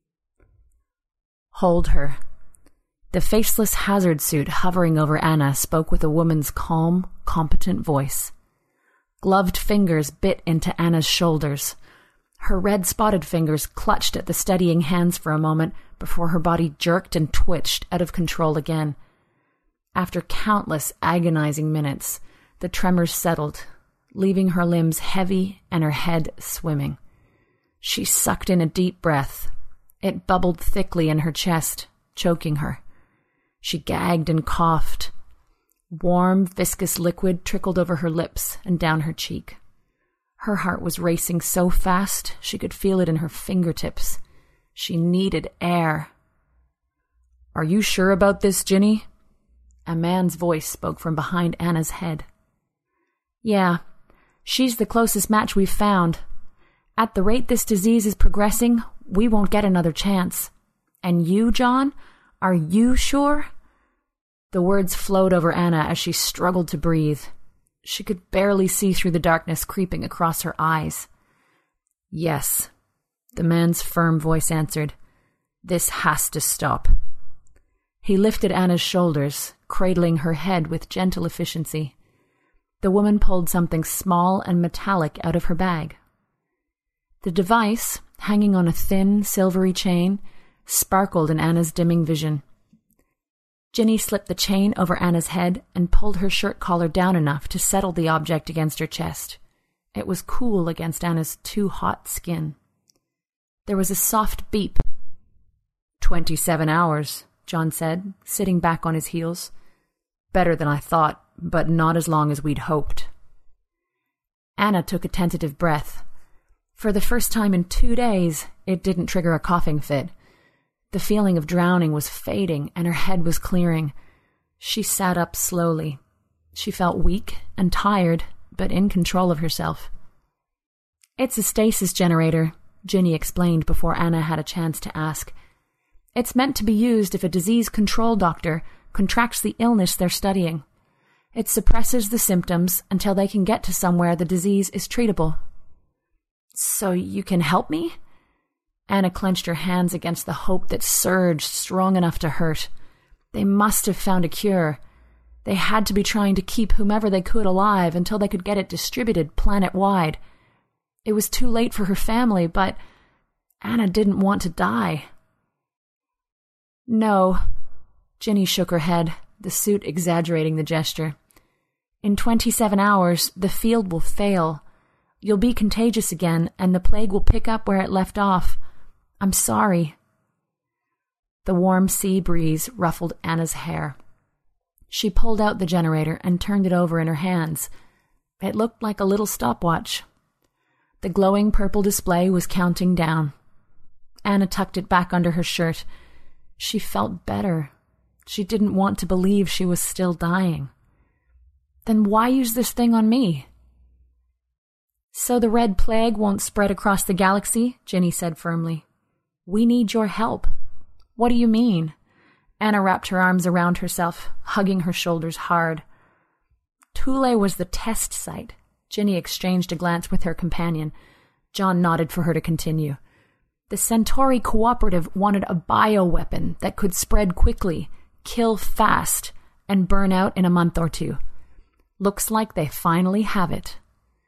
Hold her. The faceless hazard suit hovering over Anna spoke with a woman's calm, competent voice. Gloved fingers bit into Anna's shoulders. Her red-spotted fingers clutched at the steadying hands for a moment before her body jerked and twitched out of control again. After countless agonizing minutes, the tremors settled, leaving her limbs heavy and her head swimming. She sucked in a deep breath. It bubbled thickly in her chest, choking her. She gagged and coughed. Warm, viscous liquid trickled over her lips and down her cheek. Her heart was racing so fast she could feel it in her fingertips. She needed air. "Are you sure about this, Ginny?" A man's voice spoke from behind Anna's head. "Yeah, she's the closest match we've found. At the rate this disease is progressing, we won't get another chance. And you, John? Are you sure?" The words flowed over Anna as she struggled to breathe. She could barely see through the darkness creeping across her eyes. "Yes," the man's firm voice answered. "This has to stop." He lifted Anna's shoulders, cradling her head with gentle efficiency. The woman pulled something small and metallic out of her bag. The device, hanging on a thin, silvery chain, sparkled in Anna's dimming vision. Ginny slipped the chain over Anna's head and pulled her shirt collar down enough to settle the object against her chest. It was cool against Anna's too hot skin. There was a soft beep. 27 hours, John said, sitting back on his heels. "Better than I thought, but not as long as we'd hoped." Anna took a tentative breath. For the first time in 2 days, it didn't trigger a coughing fit. The feeling of drowning was fading, and her head was clearing. She sat up slowly. She felt weak and tired, but in control of herself. "It's a stasis generator," Ginny explained before Anna had a chance to ask. "It's meant to be used if a disease control doctor contracts the illness they're studying. It suppresses the symptoms until they can get to somewhere the disease is treatable." "So you can help me?" Anna clenched her hands against the hope that surged strong enough to hurt. They must have found a cure. They had to be trying to keep whomever they could alive until they could get it distributed planet-wide. It was too late for her family, but Anna didn't want to die. "No." Ginny shook her head, the suit exaggerating the gesture. "In 27 hours, the field will fail. You'll be contagious again, and the plague will pick up where it left off. I'm sorry." The warm sea breeze ruffled Anna's hair. She pulled out the generator and turned it over in her hands. It looked like a little stopwatch. The glowing purple display was counting down. Anna tucked it back under her shirt. She felt better. She didn't want to believe she was still dying. "Then why use this thing on me?" "So the red plague won't spread across the galaxy," Ginny said firmly. "We need your help." "What do you mean?" Anna wrapped her arms around herself, hugging her shoulders hard. Thule was the test site. Ginny exchanged a glance with her companion. John nodded for her to continue. "The Centauri Cooperative wanted a bioweapon that could spread quickly, kill fast, and burn out in a month or two. Looks like they finally have it."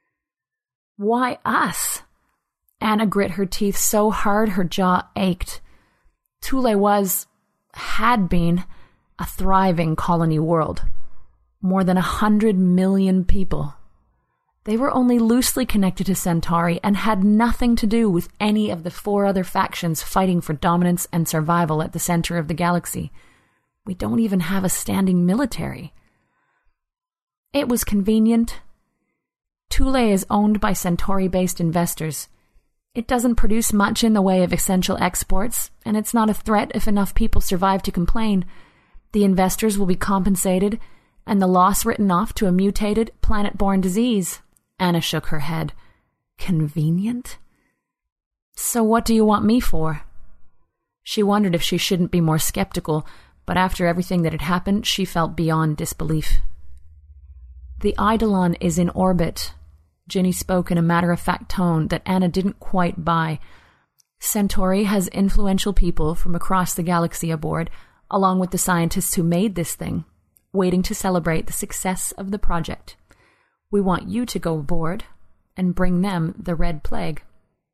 "Why us?" Anna grit her teeth so hard her jaw ached. Thule had been, a thriving colony world. More than 100 million people. They were only loosely connected to Centauri and had nothing to do with any of the 4 other factions fighting for dominance and survival at the center of the galaxy. We don't even have a standing military. It was convenient. Thule is owned by Centauri-based investors. It doesn't produce much in the way of essential exports, and it's not a threat if enough people survive to complain. The investors will be compensated, and the loss written off to a mutated, planet-borne disease. Anna shook her head. Convenient? "So what do you want me for?" She wondered if she shouldn't be more skeptical, but after everything that had happened, she felt beyond disbelief. "The Eidolon is in orbit." Ginny spoke in a matter-of-fact tone that Anna didn't quite buy. "Centauri has influential people from across the galaxy aboard, along with the scientists who made this thing, waiting to celebrate the success of the project. We want you to go aboard and bring them the red plague."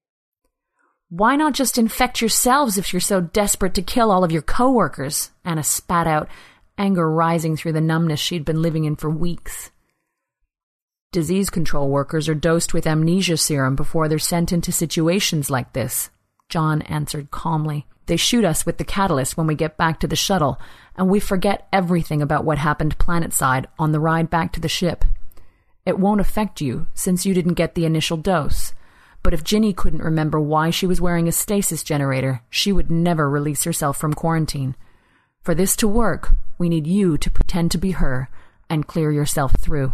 "Why not just infect yourselves if you're so desperate to kill all of your co-workers?" Anna spat out, anger rising through the numbness she'd been living in for weeks. "Disease control workers are dosed with amnesia serum before they're sent into situations like this," John answered calmly. "They shoot us with the catalyst when we get back to the shuttle, and we forget everything about what happened planetside on the ride back to the ship. It won't affect you, since you didn't get the initial dose. But if Ginny couldn't remember why she was wearing a stasis generator, she would never release herself from quarantine. For this to work, we need you to pretend to be her and clear yourself through."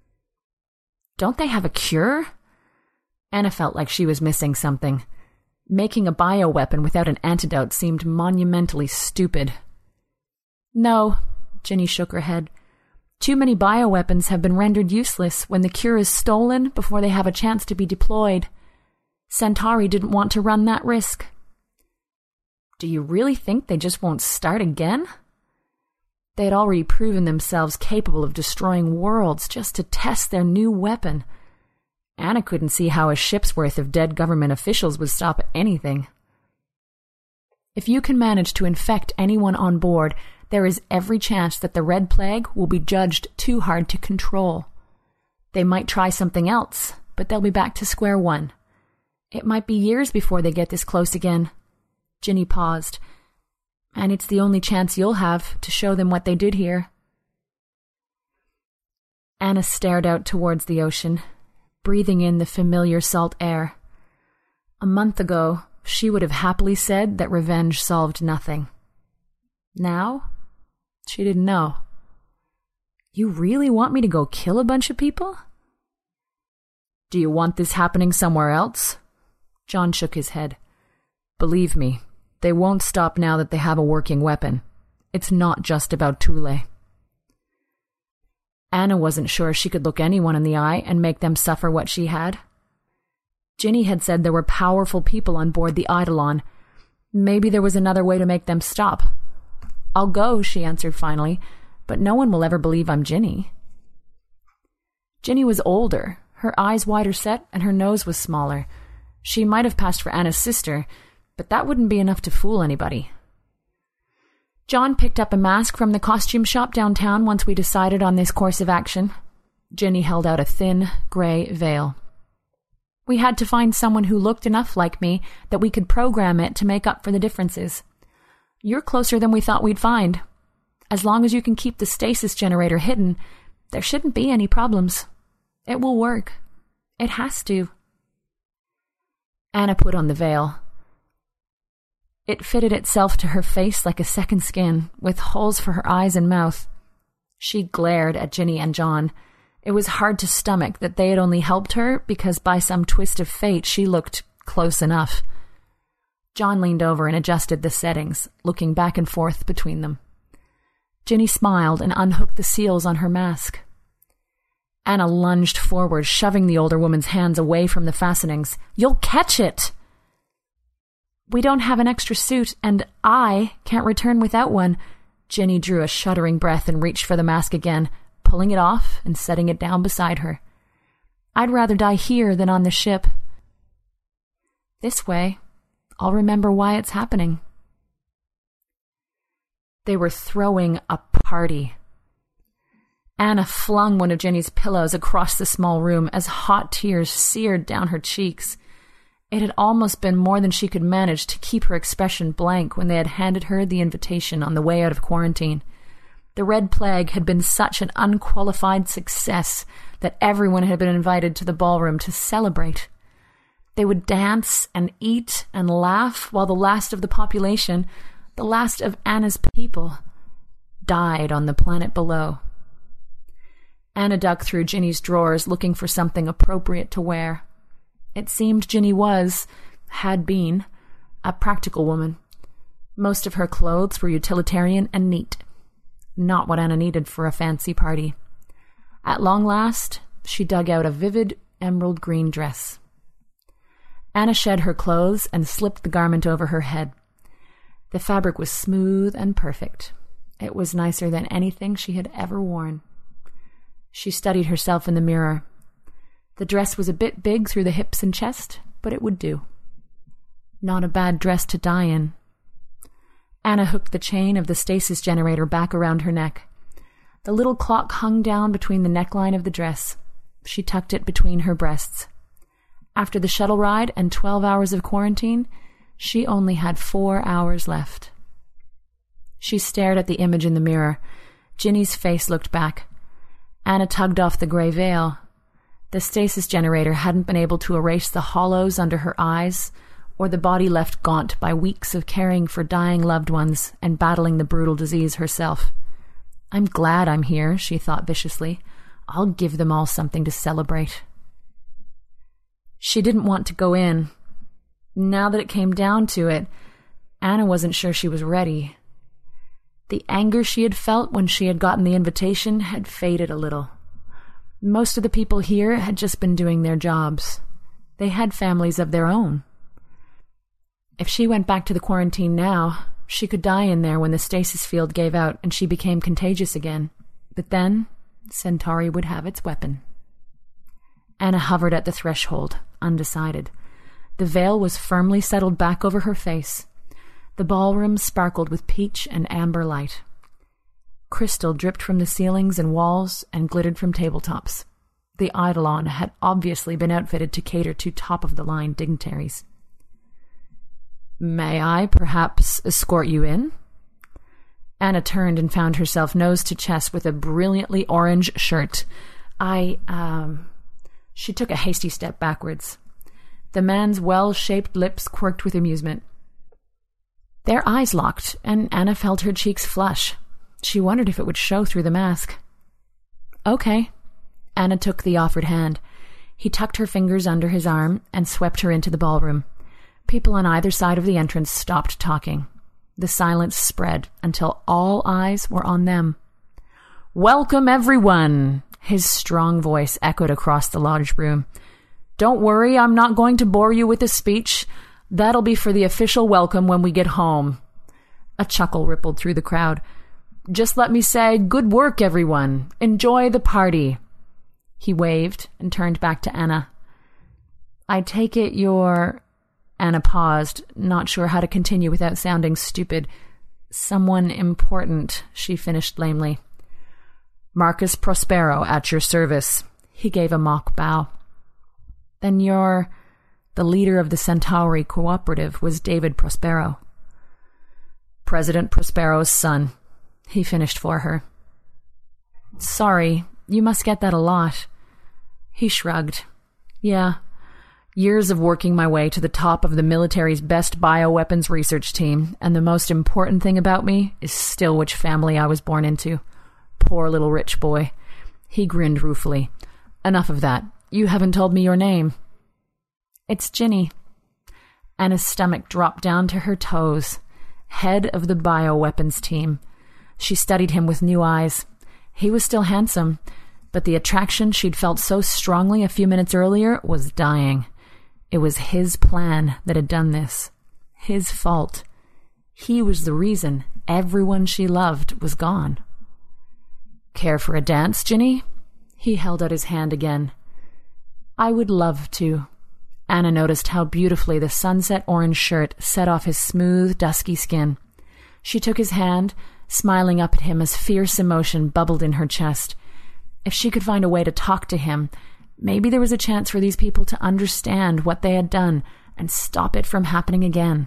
"Don't they have a cure?" Anna felt like she was missing something. Making a bioweapon without an antidote seemed monumentally stupid. "No, Ginny shook her head. Too many bioweapons have been rendered useless when the cure is stolen before they have a chance to be deployed. Centauri didn't want to run that risk. Do you really think they just won't start again? They had already proven themselves capable of destroying worlds just to test their new weapon. Anna couldn't see how a ship's worth of dead government officials would stop anything. If you can manage to infect anyone on board, there is every chance that the Red Plague will be judged too hard to control. They might try something else, but they'll be back to square one. It might be years before they get this close again. Ginny paused. And it's the only chance you'll have to show them what they did here. Anna stared out towards the ocean, breathing in the familiar salt air. A month ago, she would have happily said that revenge solved nothing. Now, she didn't know. You really want me to go kill a bunch of people? Do you want this happening somewhere else? John shook his head. Believe me, they won't stop now that they have a working weapon. It's not just about Thule. Anna wasn't sure she could look anyone in the eye and make them suffer what she had. Ginny had said there were powerful people on board the Eidolon. Maybe there was another way to make them stop. I'll go, she answered finally, but no one will ever believe I'm Ginny. Ginny was older, her eyes wider set, and her nose was smaller. She might have passed for Anna's sister, but that wouldn't be enough to fool anybody. John picked up a mask from the costume shop downtown once we decided on this course of action. Ginny held out a thin, grey veil. We had to find someone who looked enough like me that we could program it to make up for the differences. You're closer than we thought we'd find. As long as you can keep the stasis generator hidden, there shouldn't be any problems. It will work. It has to. Anna put on the veil. It fitted itself to her face like a second skin, with holes for her eyes and mouth. She glared at Ginny and John. It was hard to stomach that they had only helped her because by some twist of fate she looked close enough. John leaned over and adjusted the settings, looking back and forth between them. Ginny smiled and unhooked the seals on her mask. Anna lunged forward, shoving the older woman's hands away from the fastenings. You'll catch it! We don't have an extra suit, and I can't return without one. Ginny drew a shuddering breath and reached for the mask again, pulling it off and setting it down beside her. I'd rather die here than on the ship. This way, I'll remember why it's happening. They were throwing a party. Anna flung one of Ginny's pillows across the small room as hot tears seared down her cheeks. It had almost been more than she could manage to keep her expression blank when they had handed her the invitation on the way out of quarantine. The Red Plague had been such an unqualified success that everyone had been invited to the ballroom to celebrate. They would dance and eat and laugh while the last of the population, the last of Anna's people, died on the planet below. Anna dug through Ginny's drawers looking for something appropriate to wear. It seemed Ginny had been, a practical woman. Most of her clothes were utilitarian and neat. Not what Anna needed for a fancy party. At long last, she dug out a vivid emerald green dress. Anna shed her clothes and slipped the garment over her head. The fabric was smooth and perfect. It was nicer than anything she had ever worn. She studied herself in the mirror. The dress was a bit big through the hips and chest, but it would do. Not a bad dress to die in. Anna hooked the chain of the stasis generator back around her neck. The little clock hung down between the neckline of the dress. She tucked it between her breasts. After the shuttle ride and 12 hours of quarantine, she only had 4 hours left. She stared at the image in the mirror. Ginny's face looked back. Anna tugged off the grey veil. The stasis generator hadn't been able to erase the hollows under her eyes, or the body left gaunt by weeks of caring for dying loved ones and battling the brutal disease herself. I'm glad I'm here, she thought viciously. I'll give them all something to celebrate. She didn't want to go in. Now that it came down to it, Anna wasn't sure she was ready. The anger she had felt when she had gotten the invitation had faded a little. Most of the people here had just been doing their jobs. They had families of their own. If she went back to the quarantine now, she could die in there when the stasis field gave out and she became contagious again. But then, Centauri would have its weapon. Anna hovered at the threshold, undecided. The veil was firmly settled back over her face. The ballroom sparkled with peach and amber light. Crystal dripped from the ceilings and walls and glittered from tabletops. The Eidolon had obviously been outfitted to cater to top-of-the-line dignitaries. "May I perhaps escort you in?" Anna turned and found herself nose to chest with a brilliantly orange shirt. She took a hasty step backwards. The man's well-shaped lips quirked with amusement. Their eyes locked, and Anna felt her cheeks flush. She wondered if it would show through the mask. "Okay." Anna took the offered hand. He tucked her fingers under his arm and swept her into the ballroom. People on either side of the entrance stopped talking. The silence spread until all eyes were on them. "Welcome, everyone!" His strong voice echoed across the large room. "Don't worry, I'm not going to bore you with a speech. That'll be for the official welcome when we get home." A chuckle rippled through the crowd. "Just let me say, good work, everyone. Enjoy the party." He waved and turned back to Anna. "I take it you're..." Anna paused, not sure how to continue without sounding stupid. "Someone important," she finished lamely. "Marcus Prospero, at your service." He gave a mock bow. "Then you're..." The leader of the Centauri Cooperative was David Prospero. "President Prospero's son," he finished for her. "Sorry, you must get that a lot." He shrugged. "Yeah. Years of working my way to the top of the military's best bioweapons research team, and the most important thing about me is still which family I was born into. Poor little rich boy." He grinned ruefully. "Enough of that. You haven't told me your name." "It's Ginny." Anna's stomach dropped down to her toes. Head of the bioweapons team. She studied him with new eyes. He was still handsome, but the attraction she'd felt so strongly a few minutes earlier was dying. It was his plan that had done this. His fault. He was the reason everyone she loved was gone. "Care for a dance, Ginny?" He held out his hand again. "I would love to." Anna noticed how beautifully the sunset orange shirt set off his smooth, dusky skin. She took his hand, smiling up at him as fierce emotion bubbled in her chest. If she could find a way to talk to him, maybe there was a chance for these people to understand what they had done and stop it from happening again.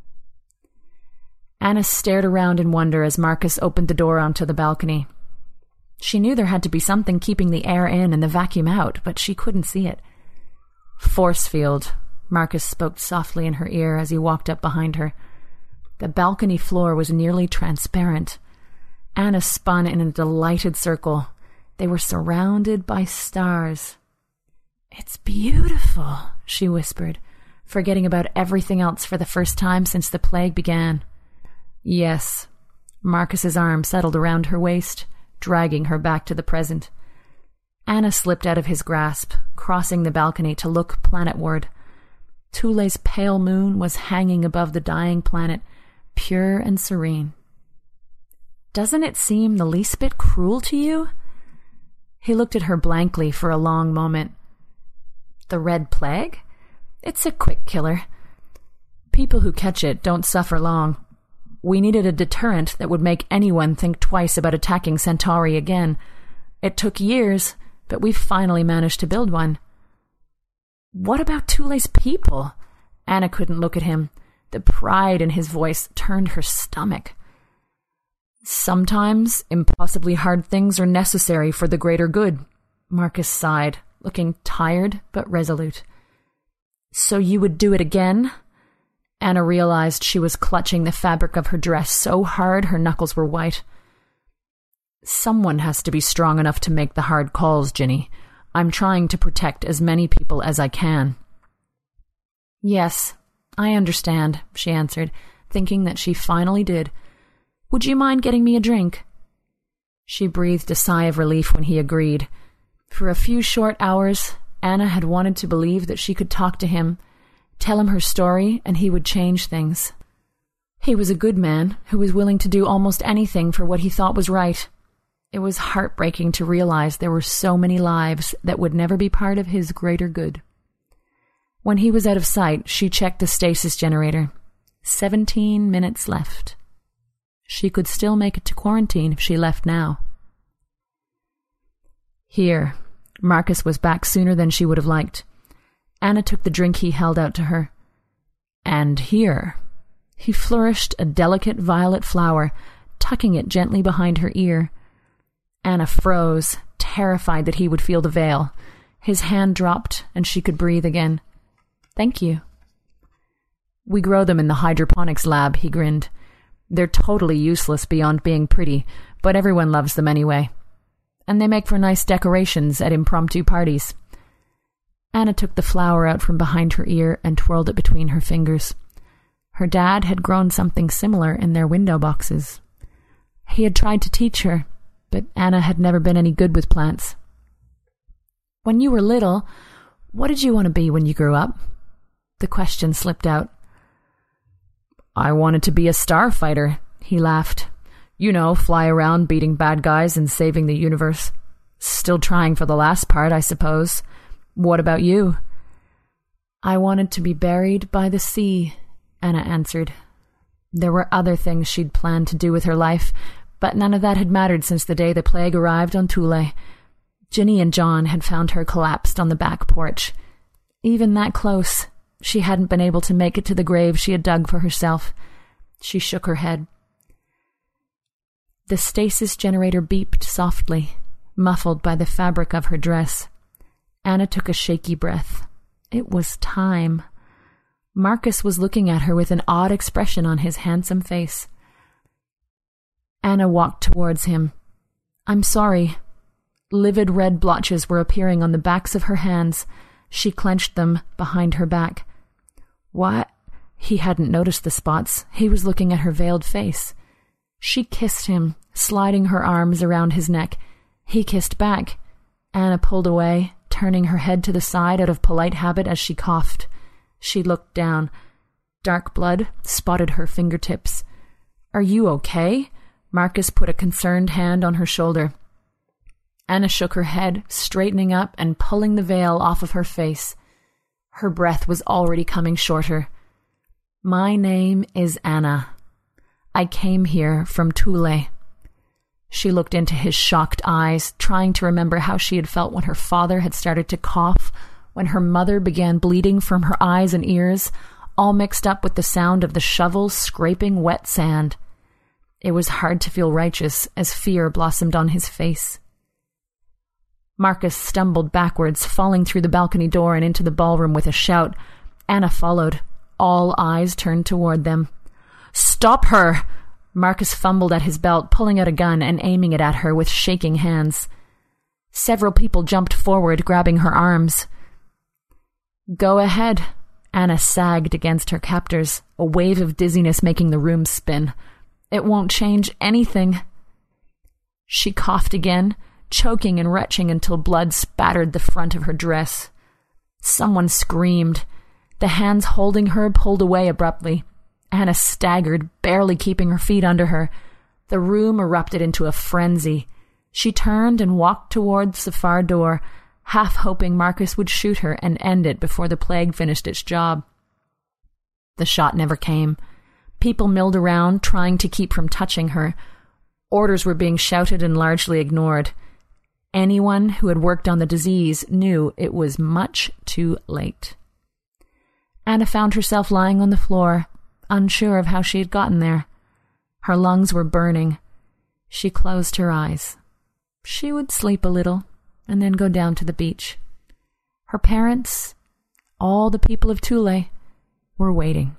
Anna stared around in wonder as Marcus opened the door onto the balcony. She knew there had to be something keeping the air in and the vacuum out, but she couldn't see it. "Force field," Marcus spoke softly in her ear as he walked up behind her. The balcony floor was nearly transparent. Anna spun in a delighted circle. They were surrounded by stars. "It's beautiful," she whispered, forgetting about everything else for the first time since the plague began. "Yes." Marcus's arm settled around her waist, dragging her back to the present. Anna slipped out of his grasp, crossing the balcony to look planetward. Thule's pale moon was hanging above the dying planet, pure and serene. "Doesn't it seem the least bit cruel to you?" He looked at her blankly for a long moment. "The Red Plague? It's a quick killer. People who catch it don't suffer long. We needed a deterrent that would make anyone think twice about attacking Centauri again. It took years, but we've finally managed to build one." "What about Thule's people?" Anna couldn't look at him. The pride in his voice turned her stomach. "Sometimes impossibly hard things are necessary for the greater good," Marcus sighed, looking tired but resolute. "So you would do it again?" Anna realized she was clutching the fabric of her dress so hard her knuckles were white. "Someone has to be strong enough to make the hard calls, Ginny. I'm trying to protect as many people as I can." "Yes, I understand," she answered, thinking that she finally did. Would you mind getting me a drink?" She breathed a sigh of relief when he agreed. For a few short hours, Anna had wanted to believe that she could talk to him, tell him her story, and he would change things. He was a good man who was willing to do almost anything for what he thought was right. It was heartbreaking to realize there were so many lives that would never be part of his greater good. When he was out of sight, she checked the stasis generator. 17 minutes left. She could still make it to quarantine if she left now. Here, Marcus was back sooner than she would have liked. Anna took the drink he held out to her. And here, he flourished a delicate violet flower, tucking it gently behind her ear. Anna froze, terrified that he would feel the veil. His hand dropped, and she could breathe again. "Thank you." "We grow them in the hydroponics lab," he grinned. "They're totally useless beyond being pretty, but everyone loves them anyway. And they make for nice decorations at impromptu parties." Anna took the flower out from behind her ear and twirled it between her fingers. Her dad had grown something similar in their window boxes. He had tried to teach her, but Anna had never been any good with plants. "When you were little, what did you want to be when you grew up?" The question slipped out. "I wanted to be a starfighter," he laughed. "You know, fly around beating bad guys and saving the universe. Still trying for the last part, I suppose. What about you?" "I wanted to be buried by the sea," Anna answered. There were other things she'd planned to do with her life, but none of that had mattered since the day the plague arrived on Thule. Ginny and John had found her collapsed on the back porch. Even that close, she hadn't been able to make it to the grave she had dug for herself. She shook her head. The stasis generator beeped softly, muffled by the fabric of her dress. Anna took a shaky breath. It was time. Marcus was looking at her with an odd expression on his handsome face. Anna walked towards him. "I'm sorry." Livid red blotches were appearing on the backs of her hands. She clenched them behind her back. "What?" He hadn't noticed the spots. He was looking at her veiled face. She kissed him, sliding her arms around his neck. He kissed back. Anna pulled away, turning her head to the side out of polite habit as she coughed. She looked down. Dark blood spotted her fingertips. "Are you okay?" Marcus put a concerned hand on her shoulder. Anna shook her head, straightening up and pulling the veil off of her face. Her breath was already coming shorter. "My name is Anna. I came here from Thule." She looked into his shocked eyes, trying to remember how she had felt when her father had started to cough, when her mother began bleeding from her eyes and ears, all mixed up with the sound of the shovel scraping wet sand. It was hard to feel righteous as fear blossomed on his face. Marcus stumbled backwards, falling through the balcony door and into the ballroom with a shout. Anna followed. All eyes turned toward them. "Stop her!" Marcus fumbled at his belt, pulling out a gun and aiming it at her with shaking hands. Several people jumped forward, grabbing her arms. "Go ahead." Anna sagged against her captors, a wave of dizziness making the room spin. "It won't change anything." She coughed again, choking and retching until blood spattered the front of her dress. Someone screamed. The hands holding her pulled away abruptly. Anna staggered, barely keeping her feet under her. The room erupted into a frenzy. She turned and walked towards the far door, half hoping Marcus would shoot her and end it before the plague finished its job. The shot never came. People milled around, trying to keep from touching her. Orders were being shouted and largely ignored. Anyone who had worked on the disease knew it was much too late. Anna found herself lying on the floor, unsure of how she had gotten there. Her lungs were burning. She closed her eyes. She would sleep a little and then go down to the beach. Her parents, all the people of Thule, were waiting.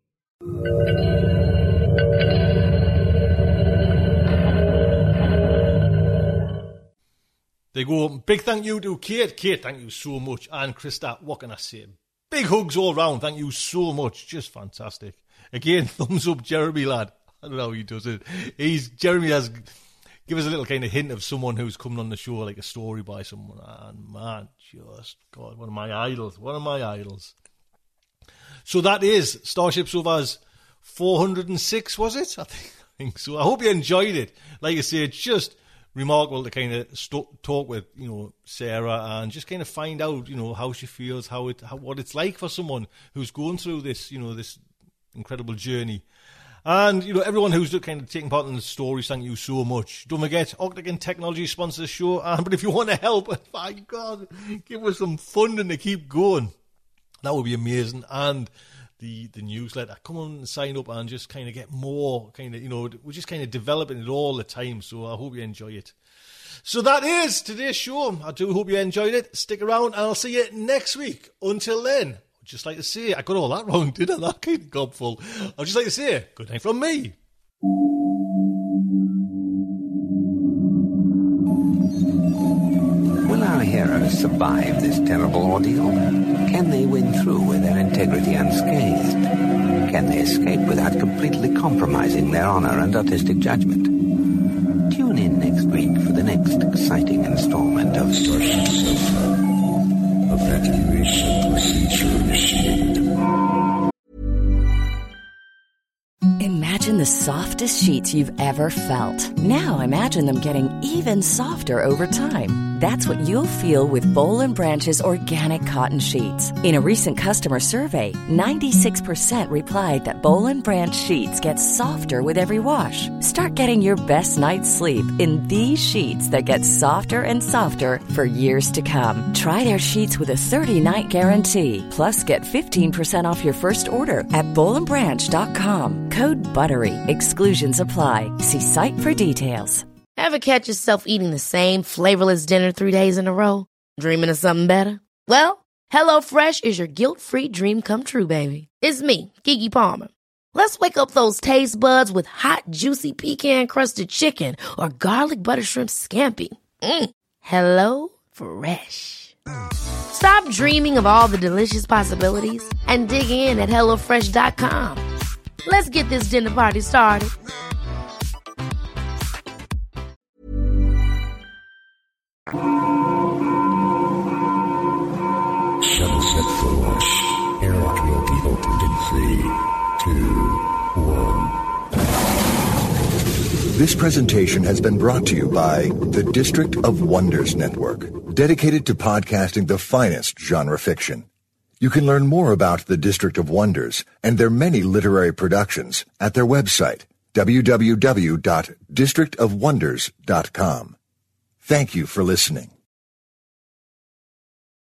They go, big thank you to Kate. Kate, thank you so much. And Krista, what can I say? Big hugs all round. Thank you so much. Just fantastic. Again, thumbs up, Jeremy, lad. I don't know how he does it. Jeremy has give us a little kind of hint of someone who's coming on the show, like a story by someone. And man, just God, one of my idols. So that is Starship Sofa's 406, was it? I think so. I hope you enjoyed it. Like I say, it's just remarkable to kind of talk with, Sarah and just kind of find out, how she feels, what it's like for someone who's going through this, this incredible journey. And, everyone who's kind of taking part in the stories, thank you so much. Don't forget, Octagon Technology sponsors the show. But if you want to help, my God, give us some funding to keep going. That would be amazing. And the newsletter, come on and sign up and just kind of get more we're just kind of developing it all the time. So I hope you enjoy it. So that is today's show. I do hope you enjoyed it. Stick around and I'll see you next week. Until then, I'd just like to say, I got all that wrong, didn't I? That kind of gobful. I'd just like to say, good night from me. Will our heroes survive this terrible ordeal? Can they win through with their integrity unscathed? Can they escape without completely compromising their honor and artistic judgment? Tune in next week for the next exciting installment of Starship Sofa. Evacuation procedure initiated. Imagine the softest sheets you've ever felt. Now imagine them getting even softer over time. That's what you'll feel with Boll & Branch's organic cotton sheets. In a recent customer survey, 96% replied that Boll & Branch sheets get softer with every wash. Start getting your best night's sleep in these sheets that get softer and softer for years to come. Try their sheets with a 30-night guarantee. Plus, get 15% off your first order at BollandBranch.com. Code BUTTERY. Exclusions apply. See site for details. Ever catch yourself eating the same flavorless dinner 3 days in a row? Dreaming of something better? Well, HelloFresh is your guilt-free dream come true, baby. It's me, Keke Palmer. Let's wake up those taste buds with hot, juicy pecan-crusted chicken or garlic butter shrimp scampi. Hello Fresh. Stop dreaming of all the delicious possibilities and dig in at HelloFresh.com. Let's get this dinner party started. Shuttle set for launch. Airlock will be opened in 3, 2, 1. This presentation has been brought to you by the District of Wonders Network, dedicated to podcasting the finest genre fiction. You can learn more about the District of Wonders and their many literary productions at their website, www.districtofwonders.com. Thank you for listening.